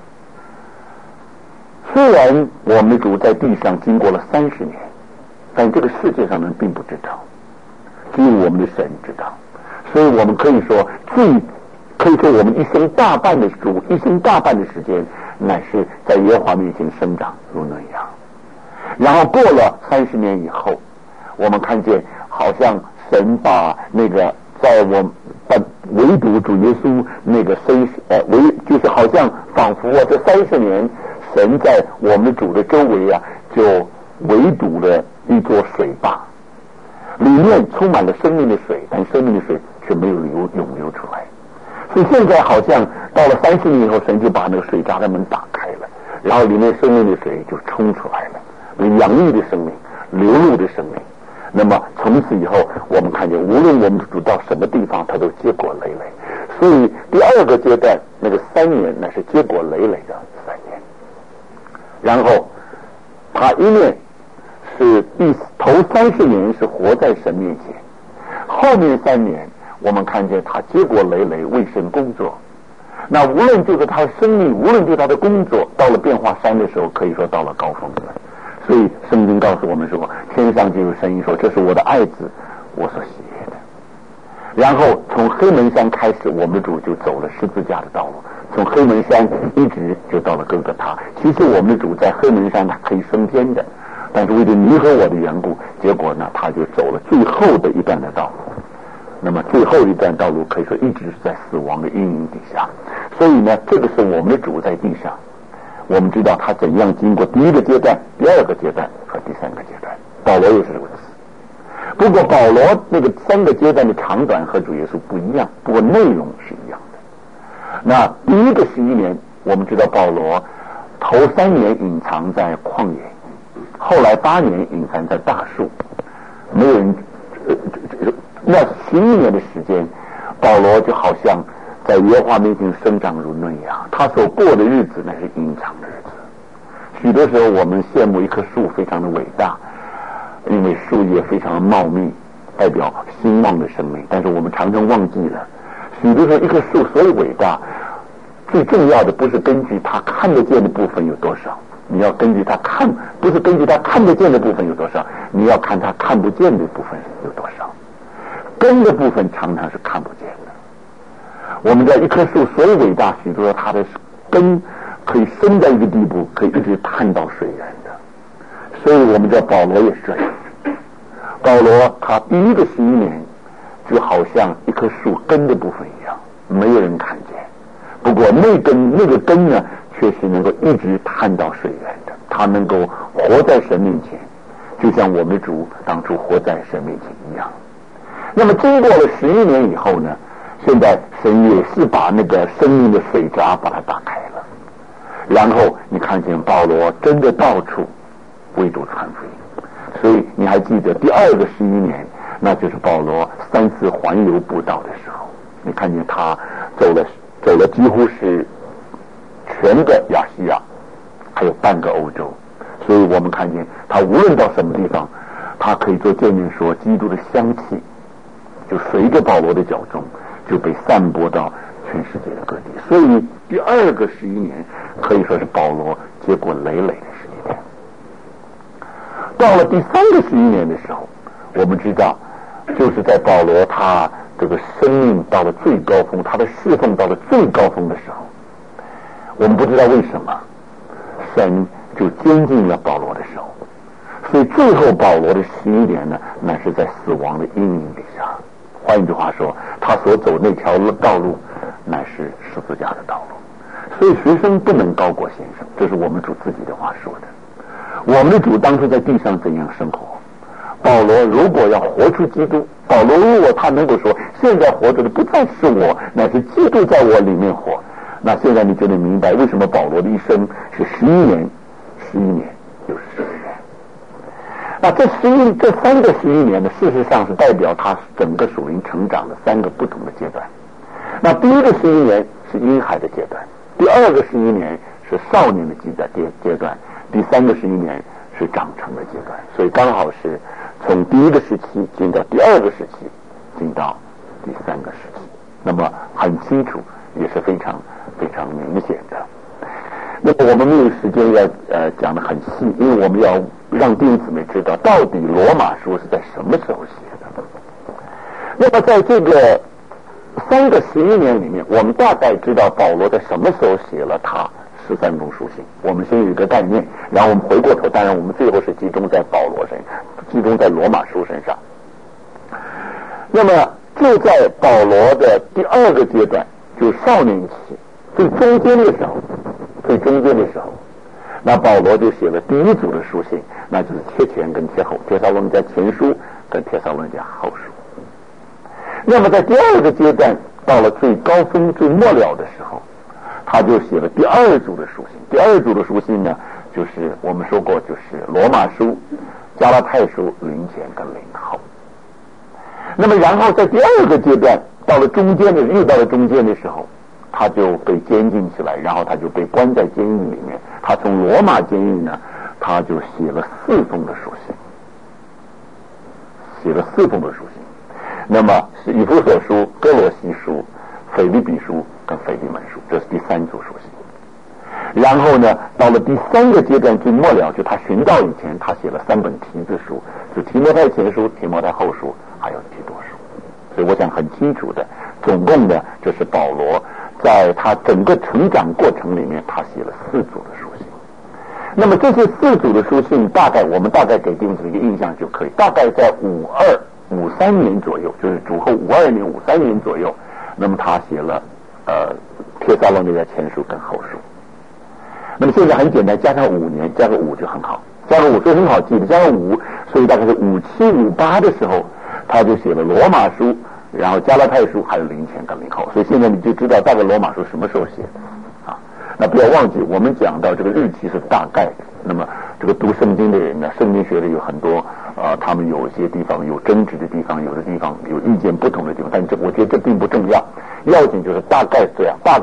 虽然我们的主在地上经过了三十年，但这个世界上人并不知道，只有我们的神知道。所以我们可以说，最可以说我们一生大半的主，一生大半的时间，乃是在耶和华面前生长如嫩芽。然后过了三十年以后，我们看见好像神把那个在我把唯独主耶稣那个生呃唯就是好像仿佛啊这三十年，神在我们主的周围啊，就围堵了一座水坝，里面充满了生命的水，但生命的水却没有流涌流出来。所以现在好像到了三十年以后，神就把那个水闸的门打开了，然后里面生命的水就冲出来了，有洋溢的生命，流露的生命。那么从此以后，我们看见无论我们主到什么地方，它都结果累累。所以第二个阶段那个三年，那是结果累累的三年。然后他一面是第头三十年是活在神面前，后面三年我们看见他结果累累为神工作。那无论就是他的生命，无论就是他的工作，到了变化山的时候，可以说到了高峰了。所以圣经告诉我们说，天上就有声音说：“这是我的爱子，我所喜悦的。”然后从黑门山开始，我们的主就走了十字架的道路，从黑门山一直就到了哥哥他。其实我们的主在黑门山他可以升天的，但是为了你和我的缘故，结果呢他就走了最后的一段的道路。那么最后一段道路可以说一直是在死亡的阴影底下。所以呢，这个是我们的主在地上，我们知道他怎样经过第一个阶段、第二个阶段和第三个阶段。保罗又是如此。不过保罗那个三个阶段的长短和主耶稣不一样，不过内容是一样的。那第一个十一年，我们知道保罗头三年隐藏在旷野，后来八年隐藏在大树，没有人。呃、那十一年的时间，保罗就好像在耶和华面前生长如嫩芽，他所过的日子那是隐藏的日子。许多时候我们羡慕一棵树非常的伟大， 因为树叶非常茂密，代表兴旺的生命。但是我们常常忘记了，许多时候一棵树所以伟大，最重要的不是根据它看得见的部分有多少，你要根据它看，不是根据它看得见的部分有多少，你要看它看不见的部分有多少。根的部分常常是看不见的。我们知道一棵树所以伟大，许多它的根可以深到一个地步，可以一直探到水源的。所以我们知道保罗也是这样。保罗他第一个十一年就好像一棵树根的部分一样，没有人看见。不过那根那个根呢，却是能够一直探到水源的。他能够活在神面前，就像我们的主当初活在神面前一样。那么经过了十一年以后呢，现在神也是把那个生命的水闸把它打开了，然后你看见保罗真的到处为主传福音。所以你还记得第二个十一年，那就是保罗三次环游布道的时候，你看见他走了走了几乎是全个亚细亚，还有半个欧洲。所以我们看见他无论到什么地方，他可以做见证说，基督的香气就随着保罗的脚踪就被散播到全世界的各地。所以第二个十一年可以说是保罗结果累累的十一年。到了第三个十一年的时候，我们知道就是在保罗他这个生命到了最高峰，他的侍奉到了最高峰的时候，我们不知道为什么神就监禁了保罗的手，所以最后保罗的十一年呢，那是在死亡的阴影底下。换一句话说，他所走那条道路乃是十字架的道路。所以学生不能高过先生，这是我们主自己的话说的。我们的主当初在地上怎样生活，保罗如果要活出基督，保罗如果他能够说现在活着的不再是我，乃是基督在我里面活，那现在你就能明白为什么保罗的一生是十一年十一年又是十一年。那这十一这三个十一年呢，事实上是代表他整个属灵成长的三个不同的阶段。那第一个十一年是婴孩的阶段，第二个十一年是少年的阶段阶阶段，第三个十一年是长成的阶段。所以刚好是从第一个时期进到第二个时期，进到第三个时期。那么很清楚，也是非常非常明显的。那么我们没有时间要呃讲得很细，因为我们要让弟兄姊妹知道到底罗马书是在什么时候写的。那么在这个三个十一年里面，我们大概知道保罗在什么时候写了他十三封书信，我们先有一个概念，然后我们回过头，当然我们最后是集中在保罗身上，集中在罗马书身上。那么就在保罗的第二个阶段，就少年期最中间的时候最中间的时候，那保罗就写了第一组的书信，那就是帖前跟帖后，帖撒罗尼迦前书跟帖撒罗尼迦后书。那么在第二个阶段到了最高峰最末了的时候，他就写了第二组的书信。第二组的书信呢，就是我们说过，就是罗马书、加拉太书、林前跟林后。那么然后在第二个阶段到了中间的遇到了中间的时候，他就被监禁起来，然后他就被关在监狱里面。他从罗马监狱呢，他就写了四封的书信，写了四封的书信。那么是以弗所书、哥罗西书、腓立比书跟腓利门书，这是第三组书信。然后呢，到了第三个阶段最末了，就他寻道以前，他写了三本题字书，就提摩太前书、提摩太后书还有提多书。所以我想很清楚的，总共呢，就是保罗在他整个成长过程里面，他写了四组的书信。那么这些四组的书信，大概我们大概给弟兄姊妹一个印象就可以，大概在五二五三年左右，就是主后五二年、五三年左右，那么他写了呃帖撒罗尼迦前书跟后书。那么现在很简单，加上五年，加个五就很好，加个五就很好记的，加个五，所以大概是五七五八的时候，他就写了罗马书，然后加拉太书，还有林前跟林后。所以现在你就知道大概罗马书什么时候写的啊？那不要忘记，我们讲到这个日期是大概的。那么这个读圣经的人呢，圣经学的有很多呃，他们有一些地方有争执的地方，有的地方有意见不同的地方，但这我觉得这并不重要，要紧就是大概这样，大概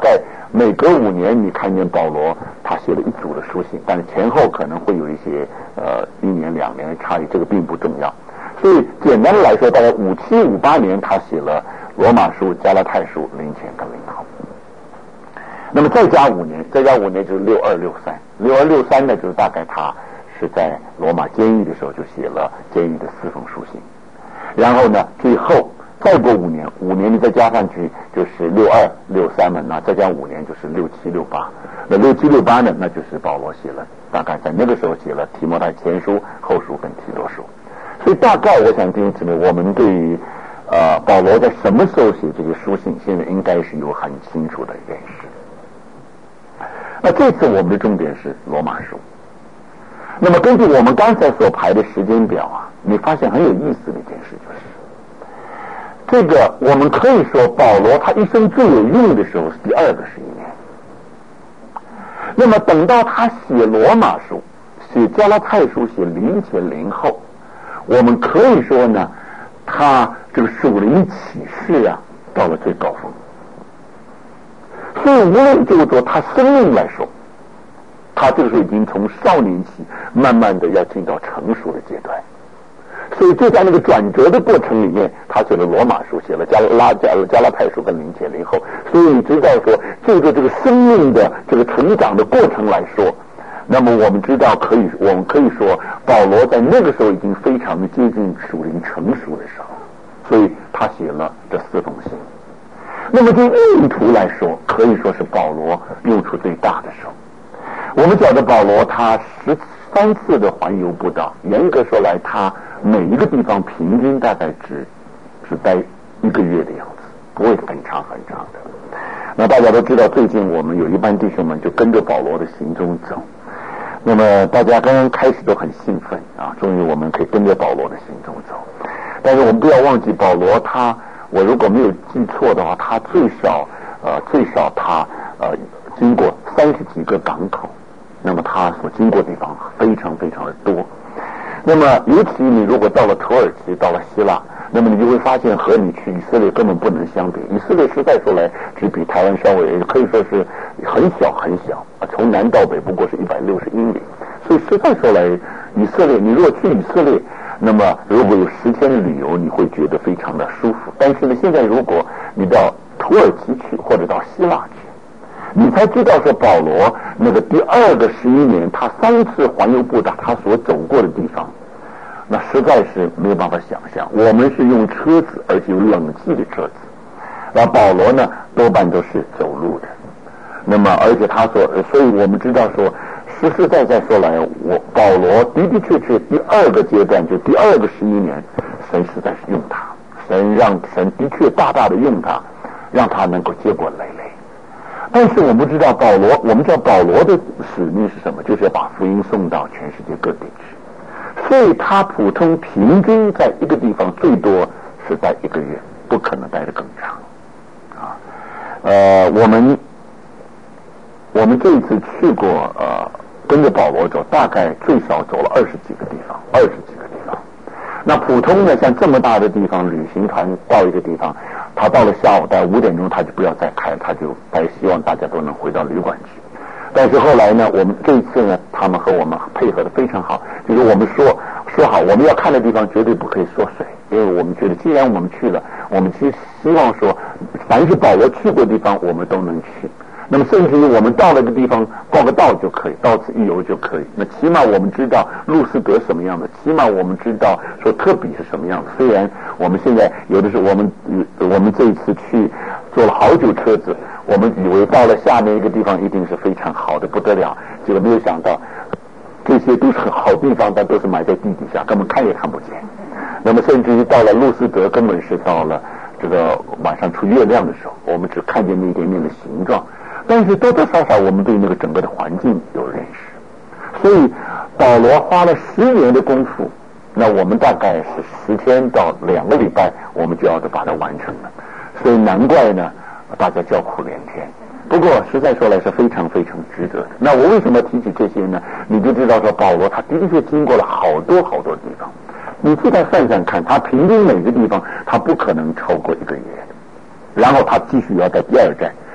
每隔五年你看见保罗他写了一组的书信，但是前后可能会有一些呃一年两年的差异，这个并不重要。所以简单的来说，大概五七五八年他写了罗马书、加拉太书、林前跟林后。那么再加五年，再加五年就是六二六三，六二六三呢，就是大概他是在罗马监狱的时候就写了监狱的四封书信。然后呢，最后再过五年，五年你再加上去就是六二六三嘛，那再加五年就是六七六八。那六七六八呢，那就是保罗写了，大概在那个时候写了提摩太前书、后书跟提多书。所以大概我想弟兄姊妹，我们对于呃保罗在什么时候写这些书信，现在应该是有很清楚的认识。那这次我们的重点是罗马书。那么根据我们刚才所排的时间表啊，你发现很有意思的一件事就是，这个我们可以说保罗他一生最有用的时候是第二个十一年。那么等到他写罗马书、写加拉太书、写林前林后，我们可以说呢，他这个属灵启示啊到了最高峰。所以无论就是说他生命来说，他这个时候已经从少年期慢慢的要进到成熟的阶段。所以就在那个转折的过程里面，他写了罗马书，写了加拉加加拉太书跟林前林后。所以你知道说，这个这个生命的这个成长的过程来说，那么我们知道可以，我们可以说保罗在那个时候已经非常的接近属灵成熟的时候，所以他写了这四封信。那么就用途来说，可以说是保罗用处最大的时候。我们晓得保罗他十三次的环游布道，严格说来，他每一个地方平均大概只只待一个月的样子，不会很长很长的。那大家都知道，最近我们有一班弟兄们就跟着保罗的行踪走。那么大家刚刚开始都很兴奋啊，终于我们可以跟着保罗的行踪走。但是我们不要忘记，保罗他，我如果没有记错的话，他最少呃最少他呃经过三十几个港口。那么他所经过的地方非常非常的多。那么尤其你如果到了土耳其，到了希腊，那么你就会发现和你去以色列根本不能相比。以色列实在说来只比台湾稍微可以说是很小很小，从南到北不过是一百六十英里。所以实在说来，以色列你如果去以色列，那么如果有十天的旅游，你会觉得非常的舒服。但是呢，现在如果你到土耳其去或者到希腊去，你才知道说保罗那个第二个十一年他三次环游布道他所走过的地方，那实在是没有办法想象。我们是用车子，而且有冷气的车子，然后保罗呢多半都是走路的。那么而且他所，所以我们知道说，实实在在说来，我保罗的的确确第二个阶段，就第二个十一年，神实在是用他，神让神的确大大的用他，让他能够结果累累。但是我们知道保罗，我们知道保罗的使命是什么？就是要把福音送到全世界各地去。所以他普通平均在一个地方最多是在一个月，不可能待得更长。啊，呃，我们我们这一次去过，呃，跟着保罗走，大概最少走了二十几个地方，二十几个地方。那普通的像这么大的地方，旅行团到一个地方，他到了下午大概五点钟他就不要再开，他就他希望大家都能回到旅馆去。但是后来呢，我们这一次呢，他们和我们配合的非常好，就是我们说说好我们要看的地方绝对不可以缩水，因为我们觉得既然我们去了，我们其实希望说凡是保罗去过的地方我们都能去。那么甚至于我们到了个地方报个到就可以，到此一游就可以。那起码我们知道路斯德什么样的，起码我们知道说特比是什么样的。虽然我们现在有的是我们我们这一次去坐了好久车子，我们以为到了下面一个地方一定是非常好的不得了，结果没有想到这些都是好地方，但都是埋在地底下，根本看也看不见。那么甚至于到了路斯德，根本是到了这个晚上出月亮的时候，我们只看见那一点点的形状。但是多多少少我们对那个整个的环境有认识，所以保罗花了十年的功夫，那我们大概是十天到两个礼拜，我们就要把它完成了。所以难怪呢，大家叫苦连天。不过实在说来是非常非常值得的。那我为什么提起这些呢？你就知道说保罗他的确经过了好多好多地方。你现在算算看，他平均每个地方他不可能超过一个月，然后他继续要在第二站。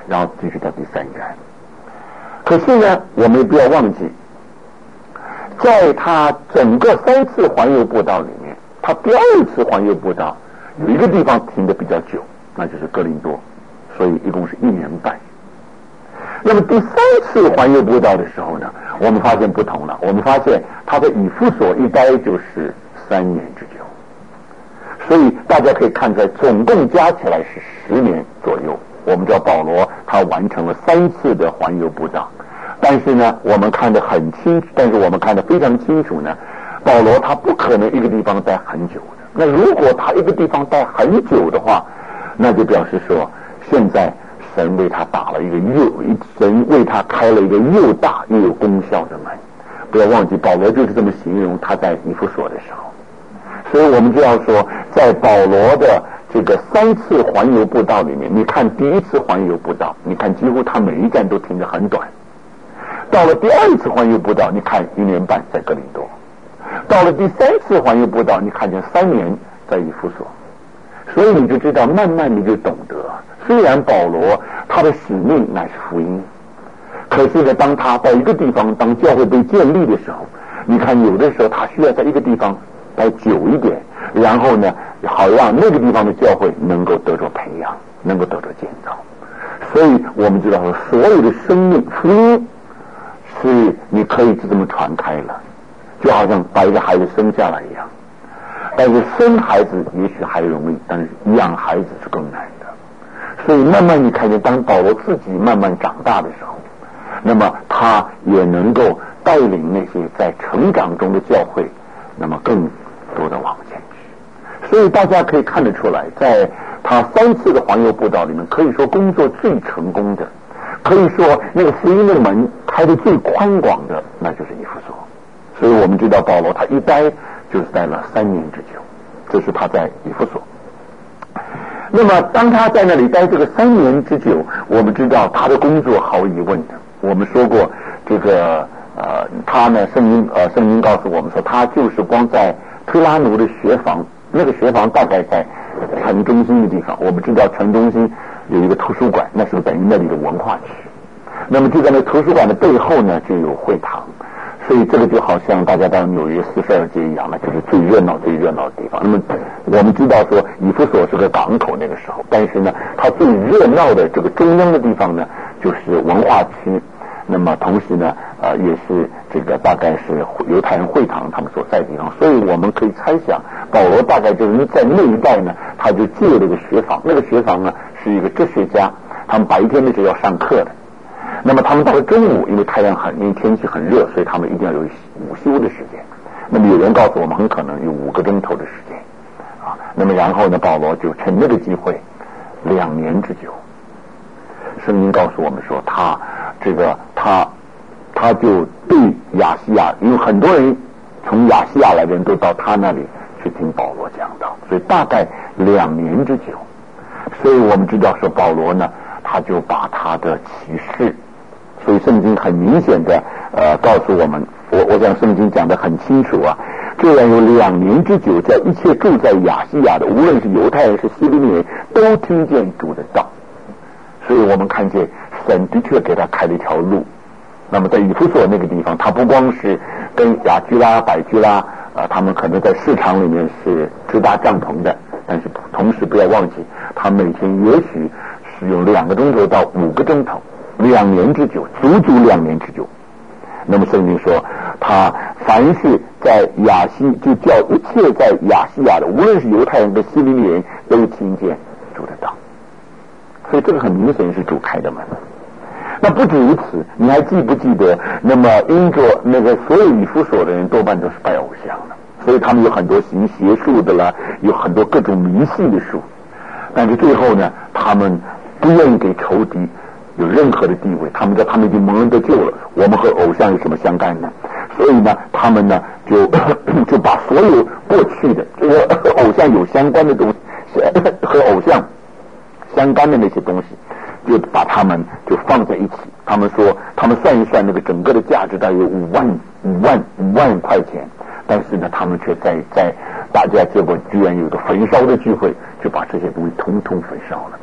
然后继续到第三站。可是呢，我们也不要忘记，在他整个三次环游步道里面，他第二次环游步道有一个地方停得比较久，那就是哥林多，所以一共是一年半。那么第三次环游步道的时候呢，我们发现不同了，我们发现他在以弗所一待就是三年之久，所以大家可以看出来，总共加起来是十年左右。我们知道保罗他完成了三次的环游步道，但是呢，我们看得很清楚，但是我们看得非常清楚呢，保罗他不可能一个地方待很久的。那如果他一个地方待很久的话，那就表示说，现在神为他打了一个又神为他开了一个又大又有功效的门。不要忘记，保罗就是这么形容他在以弗所的时候。所以我们就要说，在保罗的这个三次环游步道里面，你看第一次环游步道，你看几乎他每一站都停得很短。到了第二次环游步道，你看一年半在哥林多。到了第三次环游步道，你看见三年在以弗所。所以你就知道，慢慢你就懂得，虽然保罗他的使命乃是福音，可是呢，当他到一个地方，当教会被建立的时候，你看有的时候他需要在一个地方待久一点，然后呢，好让那个地方的教会能够得着培养，能够得着建造。所以我们知道说，所有的生命福音是你可以就这么传开了，就好像把一个孩子生下来一样。但是生孩子也许还容易，但是养孩子是更难的。所以慢慢你看见，当保罗自己慢慢长大的时候，那么他也能够带领那些在成长中的教会，那么更多的往前去。所以大家可以看得出来，在他三次的环游步道里面，可以说工作最成功的，可以说那个福音的门开得最宽广的，那就是以弗所。所以我们知道保罗他一待就是待了三年之久，这是他在以弗所。那么当他在那里待这个三年之久，我们知道他的工作毫无疑问的。我们说过这个呃，他呢圣经呃圣经告诉我们说，他就是光在推拉奴的学房，那个学房大概在城中心的地方。我们知道城中心有一个图书馆，那是等于那里的文化区。那么就在那图书馆的背后呢，就有会堂。所以这个就好像大家到纽约四十二街一样，那就是最热闹最热闹的地方。那么我们知道说以弗所是个港口那个时候，但是呢它最热闹的这个中央的地方呢就是文化区，那么同时呢呃也是这个大概是犹太人会堂他们所在的地方。所以我们可以猜想，保罗大概就是在那一带呢，他就借了个学房，那个学房呢是一个哲学家，他们白天的时候要上课的。那么他们到了中午，因为太阳很，因为天气很热，所以他们一定要有午休的时间。那么有人告诉我们，很可能有五个钟头的时间啊。那么然后呢，保罗就趁那个机会，两年之久。圣经告诉我们说，他这个他他就对亚细亚，因为很多人从亚细亚来的人都到他那里去听保罗讲道，所以大概两年之久。所以我们知道说，保罗呢，他就把他的启示。所以圣经很明显的呃告诉我们，我我想圣经讲得很清楚啊，这样有两年之久，叫一切住在亚细亚的，无论是犹太人是希利尼人，都听见主的道。所以我们看见神的确给他开了一条路。那么在以弗所那个地方，他不光是跟雅居拉、百居拉啊，他们可能在市场里面是支搭帐篷的，但是同时不要忘记，他每天也许是用两个钟头到五个钟头。两年之久，足足两年之久。那么圣经说，他凡是在亚西，就叫一切在亚细亚的，无论是犹太人跟希利尼人，都听见主的道。所以这个很明显是主开的门。那不止如此，你还记不记得？那么因着那个所有以弗所的人多半都是拜偶像的，所以他们有很多行邪术的啦，有很多各种迷信的术。但是最后呢，他们不愿意给仇敌有任何的地位，他们说他们已经蒙恩得救了，我们和偶像有什么相干呢？所以呢，他们呢就就把所有过去的这个偶像有相关的东西和偶像相干的那些东西，就把他们就放在一起。他们说，他们算一算，那个整个的价值大约五万五万五万块钱，但是呢，他们却在在大家结果居然有一个焚烧的聚会，就把这些东西通通焚烧了。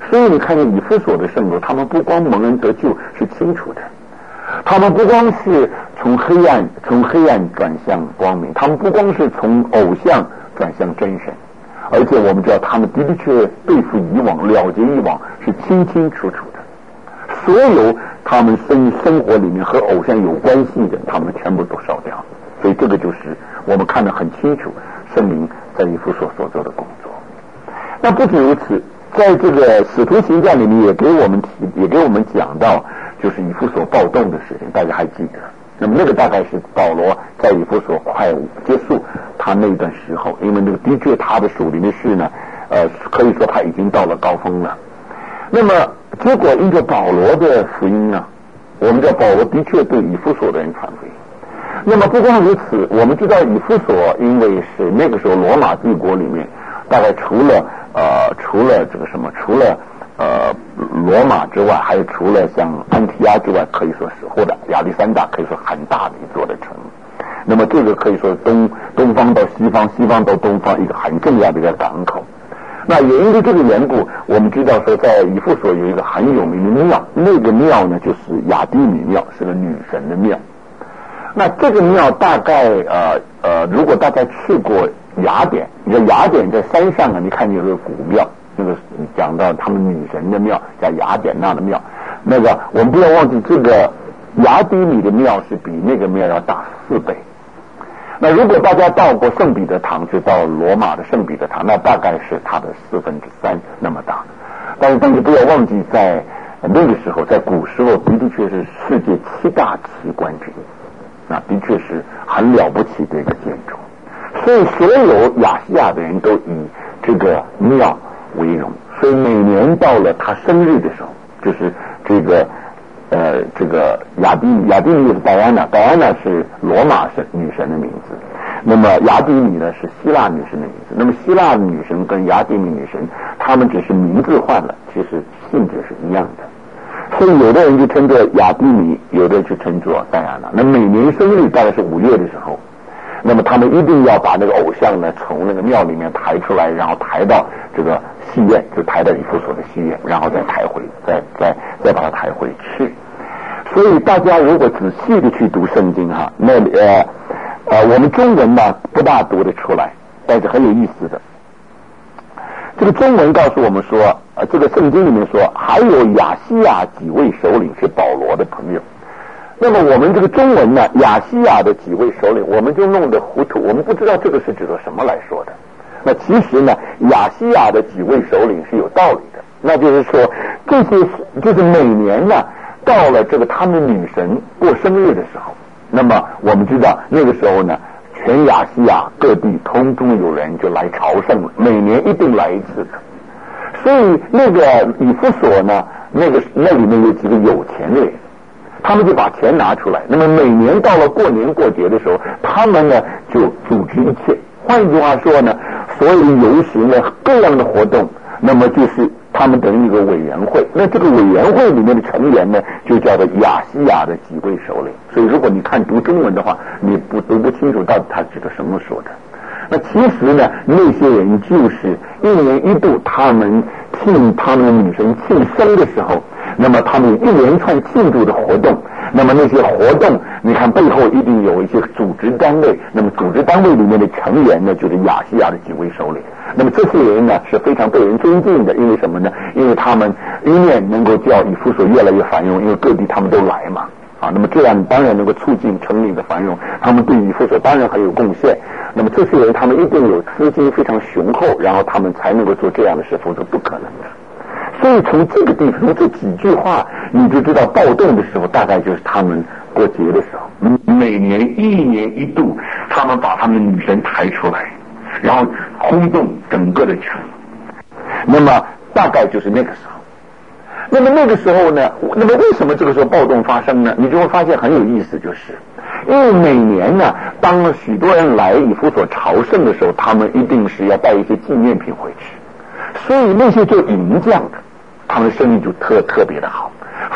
所以你看见以弗所的圣徒，他们不光蒙恩得救是清楚的，他们不光是从黑暗从黑暗转向光明，他们不光是从偶像转向真神，而且我们知道他们的的确对付以往了结以往是清清楚楚的，所有他们生生活里面和偶像有关系的，他们全部都烧掉。所以这个就是我们看得很清楚，圣灵在以弗所所做的工作。那不止如此，在这个使徒行传里面也给我们提，也给我们讲到，就是以弗所暴动的事情，大家还记得？那么那个大概是保罗在以弗所快结束他那段时候，因为那个的确他的属灵的事呢，呃，可以说他已经到了高峰了。那么结果因着保罗的福音呢，我们知道保罗的确对以弗所的人传福音。那么不光如此，我们知道以弗所因为是那个时候罗马帝国里面，大概除了呃除了这个什么，除了呃罗马之外，还有除了像安提阿之外，可以说是或者亚历山大，可以说很大的一座的城。那么这个可以说东东方到西方，西方到东方一个很重要的一个港口。那也因为这个缘故，我们知道说在以弗所有一个很有名的庙，那个庙呢就是亚丁米庙，是个女神的庙。那这个庙大概呃呃，如果大家去过雅典，你说雅典在山上啊，你看有个古庙，那个讲到他们女神的庙叫雅典娜的庙，那个我们不要忘记，这个雅典米的庙是比那个庙要大四倍。那如果大家到过圣彼得堂，就到罗马的圣彼得堂，那大概是它的四分之三那么大。但是但是不要忘记，在那个时候，在古时候的的确是世界七大奇观之一。那的确是很了不起的一个建筑，所以所有亚细亚的人都以这个庙为荣。所以每年到了他生日的时候，就是这个呃这个雅丁雅丁米是戴安娜，戴安娜是罗马神女神的名字，那么雅丁米呢是希腊女神的名字。那么希腊女神跟雅丁米女神，她们只是名字换了，其实性质是一样的。所以有的人就称作雅蒂米，有的就称作戴安娜。那每年生日大概是五月的时候，那么他们一定要把那个偶像呢从那个庙里面抬出来，然后抬到这个戏院，就抬到以弗所的戏院，然后再抬回，再再再把它抬回去。所以大家如果仔细的去读圣经哈，那呃呃我们中文呢不大读得出来，但是很有意思的。这个中文告诉我们说，呃，这个圣经里面说，还有亚细亚几位首领是保罗的朋友。那么我们这个中文呢，亚细亚的几位首领，我们就弄得糊涂，我们不知道这个是指着什么来说的。那其实呢，亚细亚的几位首领是有道理的，那就是说，这些就是每年呢，到了这个他们女神过生日的时候，那么我们知道那个时候呢，全亚细亚各地通通有人就来朝圣了，每年一定来一次的。所以那个以弗所呢，那个那里面有几个有钱的人，他们就把钱拿出来。那么每年到了过年过节的时候，他们呢就组织一切。换句话说呢，所有游行的各样的活动，那么就是他们等于一个委员会。那这个委员会里面的成员呢，就叫做亚细亚的几位首领。所以如果你看读中文的话，你不读不清楚到底他指的什么说的。那其实呢，那些人就是一年一度他们庆他们的女神庆生的时候，那么他们一连串庆祝的活动，那么那些活动你看背后一定有一些组织单位，那么组织单位里面的成员呢，就是亚细亚的几位首领。那么这些人呢是非常被人尊敬的，因为什么呢？因为他们一面能够叫以弗所越来越繁荣，因为各地他们都来嘛啊，那么这样当然能够促进城里的繁荣，他们对以弗所当然很有贡献。那么这些人他们一定有资金非常雄厚，然后他们才能够做这样的事，否则不可能的。所以从这个地方，从这几句话，你就知道暴动的时候，大概就是他们过节的时候，每年一年一度，他们把他们的女神抬出来，然后轰动整个的城。那么大概就是那个时候。那么那个时候呢，那么为什么这个时候暴动发生呢？你就会发现很有意思，就是因为每年呢，当许多人来以弗所朝圣的时候，他们一定是要带一些纪念品回去，所以那些做银匠的，他们生意就特特别的好。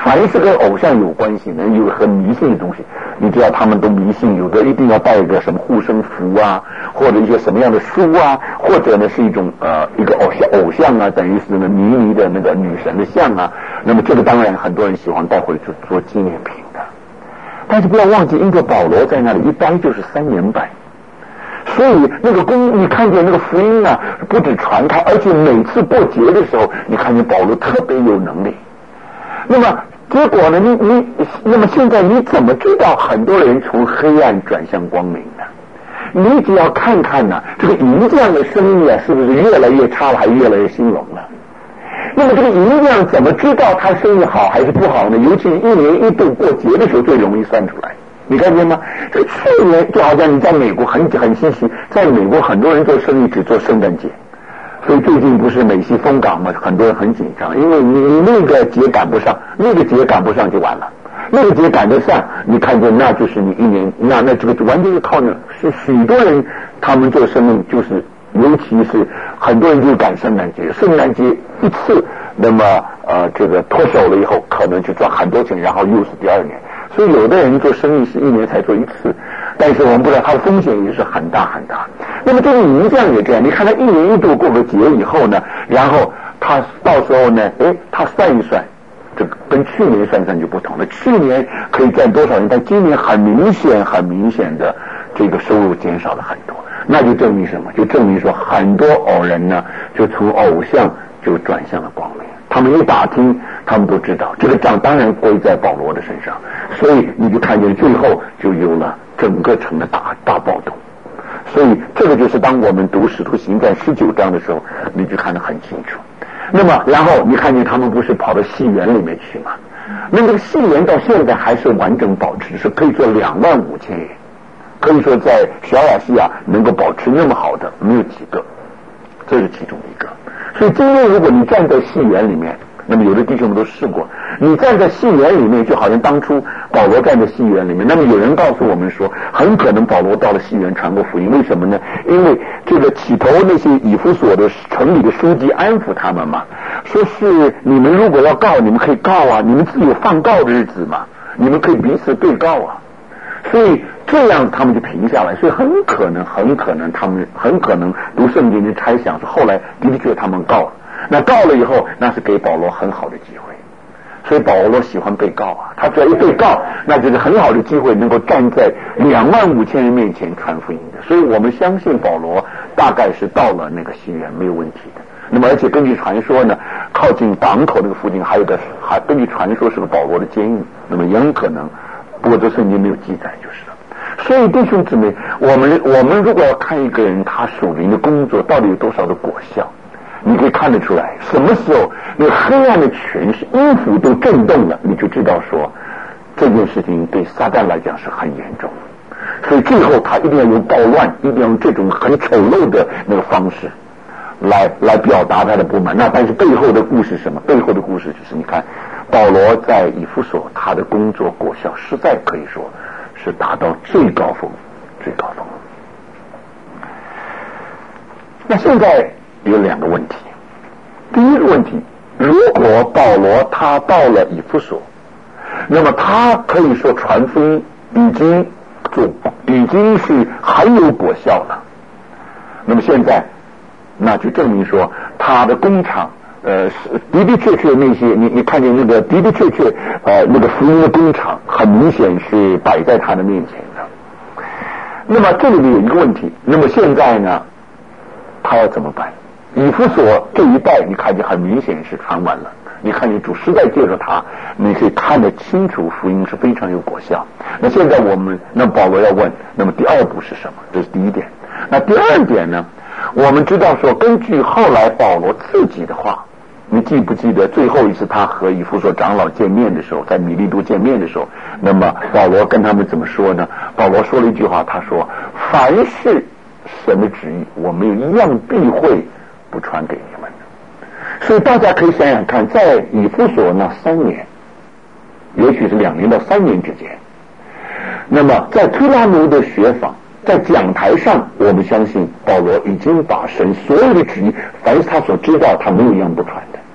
凡是跟偶像有关系的，有很迷信的东西，你知道他们都迷信，有的一定要带一个什么护身符啊，或者一些什么样的书啊，或者呢是一种呃一个偶像偶像啊，等于是呢迷你的那个女神的像啊。那么这个当然很多人喜欢带回去做纪念品的。但是不要忘记，因为保罗在那里一待就是三年半，所以那个公你看见那个福音啊，不止传开，而且每次过节的时候，你看见保罗特别有能力。那么结果呢？你你那么现在你怎么知道很多人从黑暗转向光明呢？你只要看看呢、啊，这个银匠的生意啊，是不是越来越差了，还越来越兴隆了？那么这个银匠怎么知道他生意好还是不好呢？尤其一年一度过节的时候最容易算出来。你看见吗？这去年就好像你在美国很很稀奇，在美国很多人做生意只做圣诞节。所以最近不是美西封港嘛，很多人很紧张，因为你你那个节赶不上，那个节赶不上就完了，那个节赶得上，你看见那就是你一年，那那这个完全是靠呢，是许多人他们做生意就是，尤其是很多人就赶圣诞节，圣诞节一次，那么呃这个脱手了以后，可能就赚很多钱，然后又是第二年。所以有的人做生意是一年才做一次，但是我们不知道它的风险也是很大很大。那么这个银匠也这样，你看他一年一度过个节以后呢，然后他到时候呢，哎，他算一算，这个跟去年算算就不同了。去年可以赚多少钱，但今年很明显很明显的这个收入减少了很多，那就证明什么？就证明说很多偶人呢，就从偶像就转向了光明。他们一打听，他们都知道这个账当然归在保罗的身上，所以你就看见最后就有了整个城的大大暴动。所以这个就是当我们读使徒行传十九章的时候，你就看得很清楚。那么然后你看见他们不是跑到戏园里面去吗？那这个戏园到现在还是完整保持，是可以做两万五千人，可以说在小亚细亚能够保持那么好的没有几个，这是其中一个。所以今天如果你站在戏园里面，那么有的弟兄们都试过，你站在戏园里面，就好像当初保罗站在戏园里面。那么有人告诉我们说，很可能保罗到了戏园传过福音，为什么呢？因为这个起头那些以弗所的城里的书记安抚他们嘛，说是你们如果要告，你们可以告啊，你们自己有放告的日子嘛，你们可以彼此对告啊。所以这样他们就平下来，所以很可能很可能他们很可能读圣经的猜想是后来的确他们告了，那告了以后那是给保罗很好的机会，所以保罗喜欢被告啊，他只要一被告，那就是很好的机会能够站在两万五千人面前传福音的。所以我们相信保罗大概是到了那个戏园没有问题的。那么而且根据传说呢，靠近港口那个附近还有个还根据传说是个保罗的监狱，那么也很可能，不过这圣经没有记载就是了。所以弟兄姊妹，我们我们如果要看一个人他属灵的工作到底有多少的果效，你可以看得出来，什么时候那黑暗的权势阴府都震动了，你就知道说这件事情对撒旦来讲是很严重。所以最后他一定要用暴乱，一定要用这种很丑陋的那个方式来来表达他的不满。那但是背后的故事是什么？背后的故事就是你看保罗在以弗所他的工作果效实在可以说是达到最高峰最高峰。那现在有两个问题。第一个问题，如果保罗他到了以弗所，那么他可以说传福音已经就已经是很有果效了，那么现在那就证明说他的工厂呃的的确确那些你你看见那个的的确确呃那个福音的工厂很明显是摆在他的面前的。那么这里面有一个问题，那么现在呢他要怎么办？以弗所这一代你看见很明显是传完了，你看见主实在借着他，你可以看得清楚福音是非常有果效。那现在我们那保罗要问，那么第二步是什么？这是第一点。那第二点呢，我们知道说根据后来保罗自己的话，你记不记得最后一次他和以弗所长老见面的时候，在米利都见面的时候，那么保罗跟他们怎么说呢？保罗说了一句话，他说凡是神的旨意，我没有一样避讳不传给你们。所以大家可以想想看，在以弗所那三年，也许是两年到三年之间，那么在推拉奴的学坊，在讲台上，我们相信保罗已经把神所有的旨意，凡是他所知道，他没有一样不传的。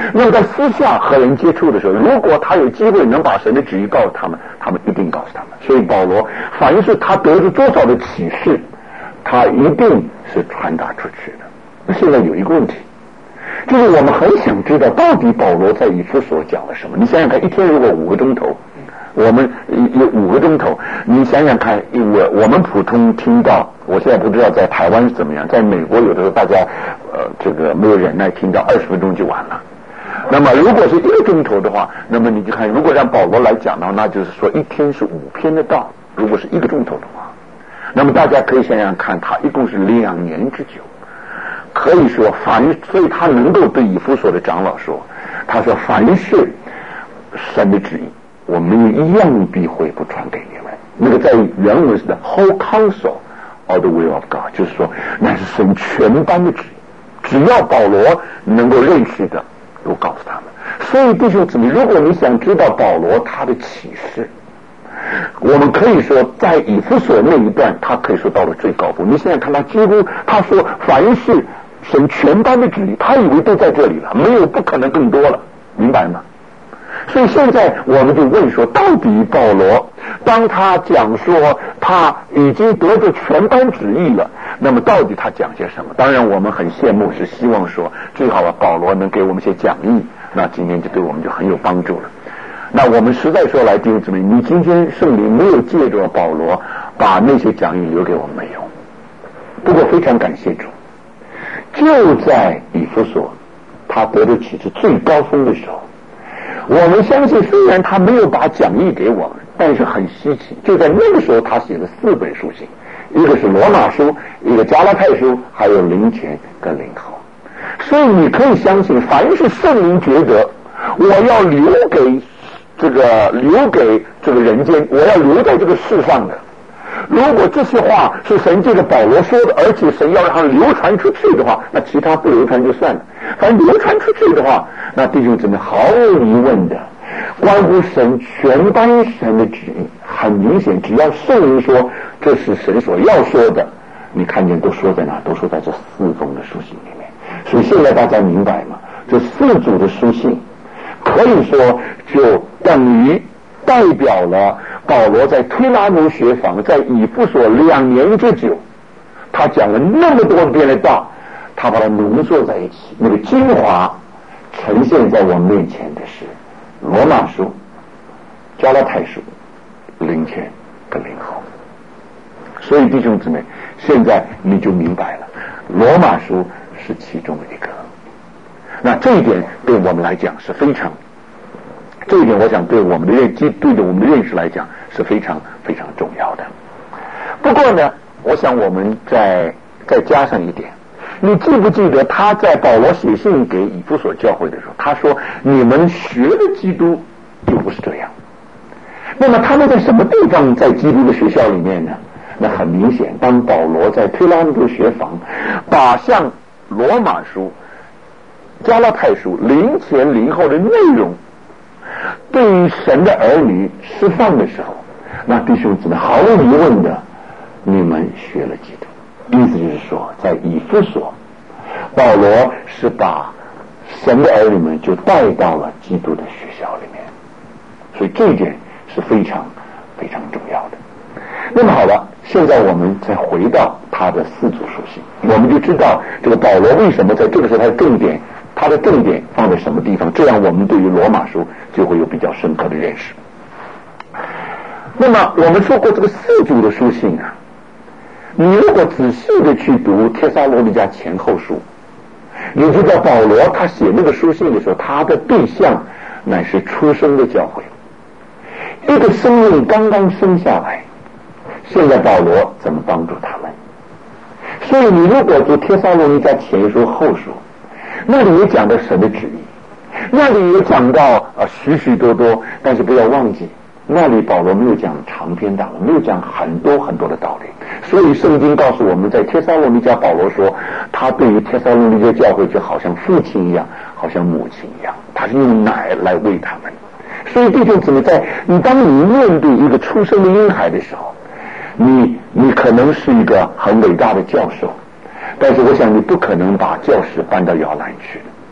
那么在私下和人接触的时候，如果他有机会能把神的旨意告诉他们，他们一定告诉他们。所以保罗凡是他得着多少的启示，他一定是传达出去的。那现在有一个问题，就是我们很想知道到底保罗在以弗所讲了什么。你想想看，一天如果五个钟头，我们有五个钟头，你想想看，我我们普通听到，我现在不知道在台湾是怎么样，在美国有的时候大家呃这个没有忍耐，听到二十分钟就完了。那么如果是一个钟头的话，那么你就看，如果让保罗来讲的话，那就是说一天是五篇的道，如果是一个钟头的话，那么大家可以想想看，他一共是两年之久。可以说凡，所以他能够对以弗所的长老说，他说凡是神的旨意，我没有一样避讳不传给你们。那个在原文是的 whole counsel of the will of God， 就是说那是神全班的旨意，只要保罗能够认识的都告诉他们。所以弟兄姊妹，如果你想知道保罗他的启示，我们可以说在以弗所那一段他可以说到了最高峰。你现在看他几乎他说凡是神全班的旨意，他以为都在这里了，没有不可能更多了，明白吗？所以现在我们就问说，到底保罗当他讲说他已经得着全班旨意了，那么到底他讲些什么？当然我们很羡慕，是希望说最好啊保罗能给我们一些讲义，那今天就对我们就很有帮助了。那我们实在说来，弟兄姊妹，你今天圣灵没有借着保罗把那些讲义留给我们，没有。不过非常感谢主，就在以弗所他得着启示最高峰的时候，我们相信虽然他没有把讲义给我们，但是很稀奇，就在那个时候他写了四本书信，一个是罗马书，一个加拉太书，还有灵前跟灵后。所以你可以相信，凡是圣灵觉得我要留给这个留给这个人间，我要留在这个世上的，如果这些话是神借着保罗说的，而且神要让它流传出去的话，那其他不流传就算了。反正流传出去的话，那弟兄姊妹毫无疑问的，关乎神全班神的旨意，很明显，只要圣灵说这是神所要说的，你看见都说在哪？都说在这四封的书信里面。所以现在大家明白吗？这四组的书信可以说就等于代表了保罗在推拉奴学坊，在以弗所两年之久，他讲了那么多遍的道，他把它浓缩在一起，那个精华呈现在我们面前的是罗马书、加拉太书、灵前跟灵后。所以弟兄姊妹，现在你就明白了，罗马书是其中的一个。那这一点对我们来讲是非常，这一点我想对我们的认知，对着我们的认识来讲是非常非常重要的。不过呢，我想我们再再加上一点，你记不记得他在保罗写信给以弗所教会的时候，他说你们学的基督就不是这样。那么他们在什么地方在基督的学校里面呢？那很明显，当保罗在推拉奴学坊把像罗马书、加拉太书灵前灵后的内容对于神的儿女释放的时候，那弟兄姊妹毫无疑问的，你们学了基督。意思就是说，在以弗所，保罗是把神的儿女们就带到了基督的学校里面，所以这一点是非常非常重要的。那么好了，现在我们再回到他的四组书信，我们就知道这个保罗为什么在这个时候他的重点他的重点放在什么地方，这样我们对于罗马书就会有比较深刻的认识。那么我们说过这个四组的书信啊，你如果仔细的去读帖撒罗尼迦前后书，你知道保罗他写那个书信的时候，他的对象乃是出生的教会，一个生命刚刚生下来，现在保罗怎么帮助他们？所以你如果读帖撒罗尼迦前书后书，那里也讲到神的旨意，那里也讲到啊许许多多，但是不要忘记，那里保罗没有讲长篇大论，没有讲很多很多的道理。所以圣经告诉我们，在帖撒罗尼迦保罗说，他对于帖撒罗尼迦教会就好像父亲一样，好像母亲一样，他是用奶来喂他们。所以弟兄姊妹，在你当你面对一个出生的婴孩的时候，你你可能是一个很伟大的教授，但是我想你不可能把教室搬到摇篮去，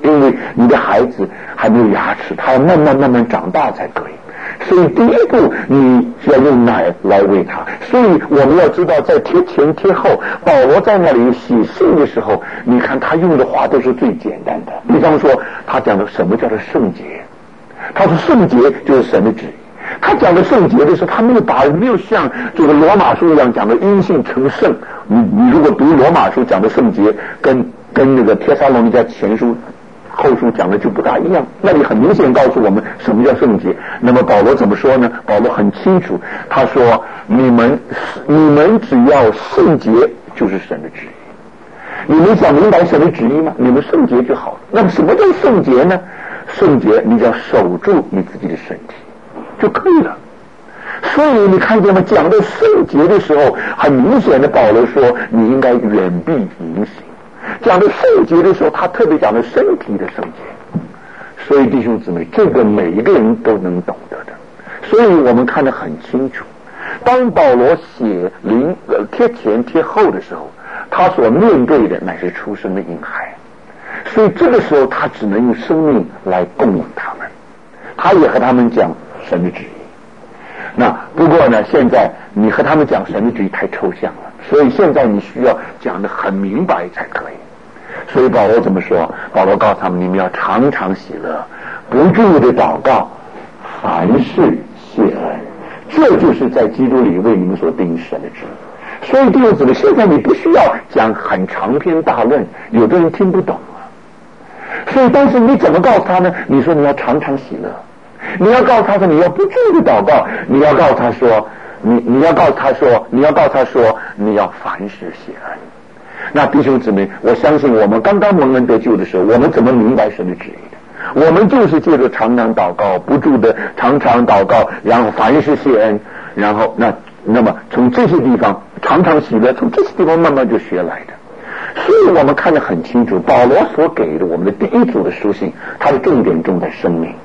因为你的孩子还没有牙齿，他要慢慢慢慢长大才可以。所以第一步你要用奶来喂他。所以我们要知道，在贴前贴后，保罗在那里写信的时候，你看他用的话都是最简单的。比方说他讲的什么叫做圣洁，他说圣洁就是神的旨意。他讲的圣洁的时候，他没有把没有像这个罗马书一样讲的因信成圣。你你如果读罗马书讲的圣洁，跟跟那个帖撒罗尼迦前书后书讲的就不大一样。那里很明显告诉我们什么叫圣洁。那么保罗怎么说呢？保罗很清楚，他说你们你们只要圣洁就是神的旨意。你们想明白神的旨意吗？你们圣洁就好了。那么什么叫圣洁呢？圣洁你只要守住你自己的身体就可以了。所以你看见吗？讲到圣洁的时候，很明显的保罗说你应该远避淫行。讲到圣洁的时候，他特别讲到身体的圣洁。所以弟兄姊妹，这个每一个人都能懂得的。所以我们看得很清楚，当保罗写临呃贴前贴后的时候，他所面对的乃是出生的婴孩。所以这个时候他只能用生命来供应他们，他也和他们讲神的旨意。那不过呢，现在你和他们讲神的旨意太抽象了，所以现在你需要讲得很明白才可以。所以保罗怎么说？保罗告诉他们，你们要常常喜乐，不住的祷告，凡事谢恩，这就是在基督里为你们所定神的旨意。所以弟兄姊妹，现在你不需要讲很长篇大论，有的人听不懂啊。所以但是你怎么告诉他呢？你说你要常常喜乐，你要告诉他说你要不住的祷告，你要告诉他说你你要告诉他说你要告诉他说你要凡事谢恩。那弟兄姊妹，我相信我们刚刚蒙恩得救的时候，我们怎么明白神的旨意的？我们就是借着常常祷告，不住的常常祷告，然后凡事谢恩，然后那那么从这些地方常常喜乐，从这些地方慢慢就学来的。所以我们看得很清楚，保罗所给的我们的第一组的书信，它的重点重在生命。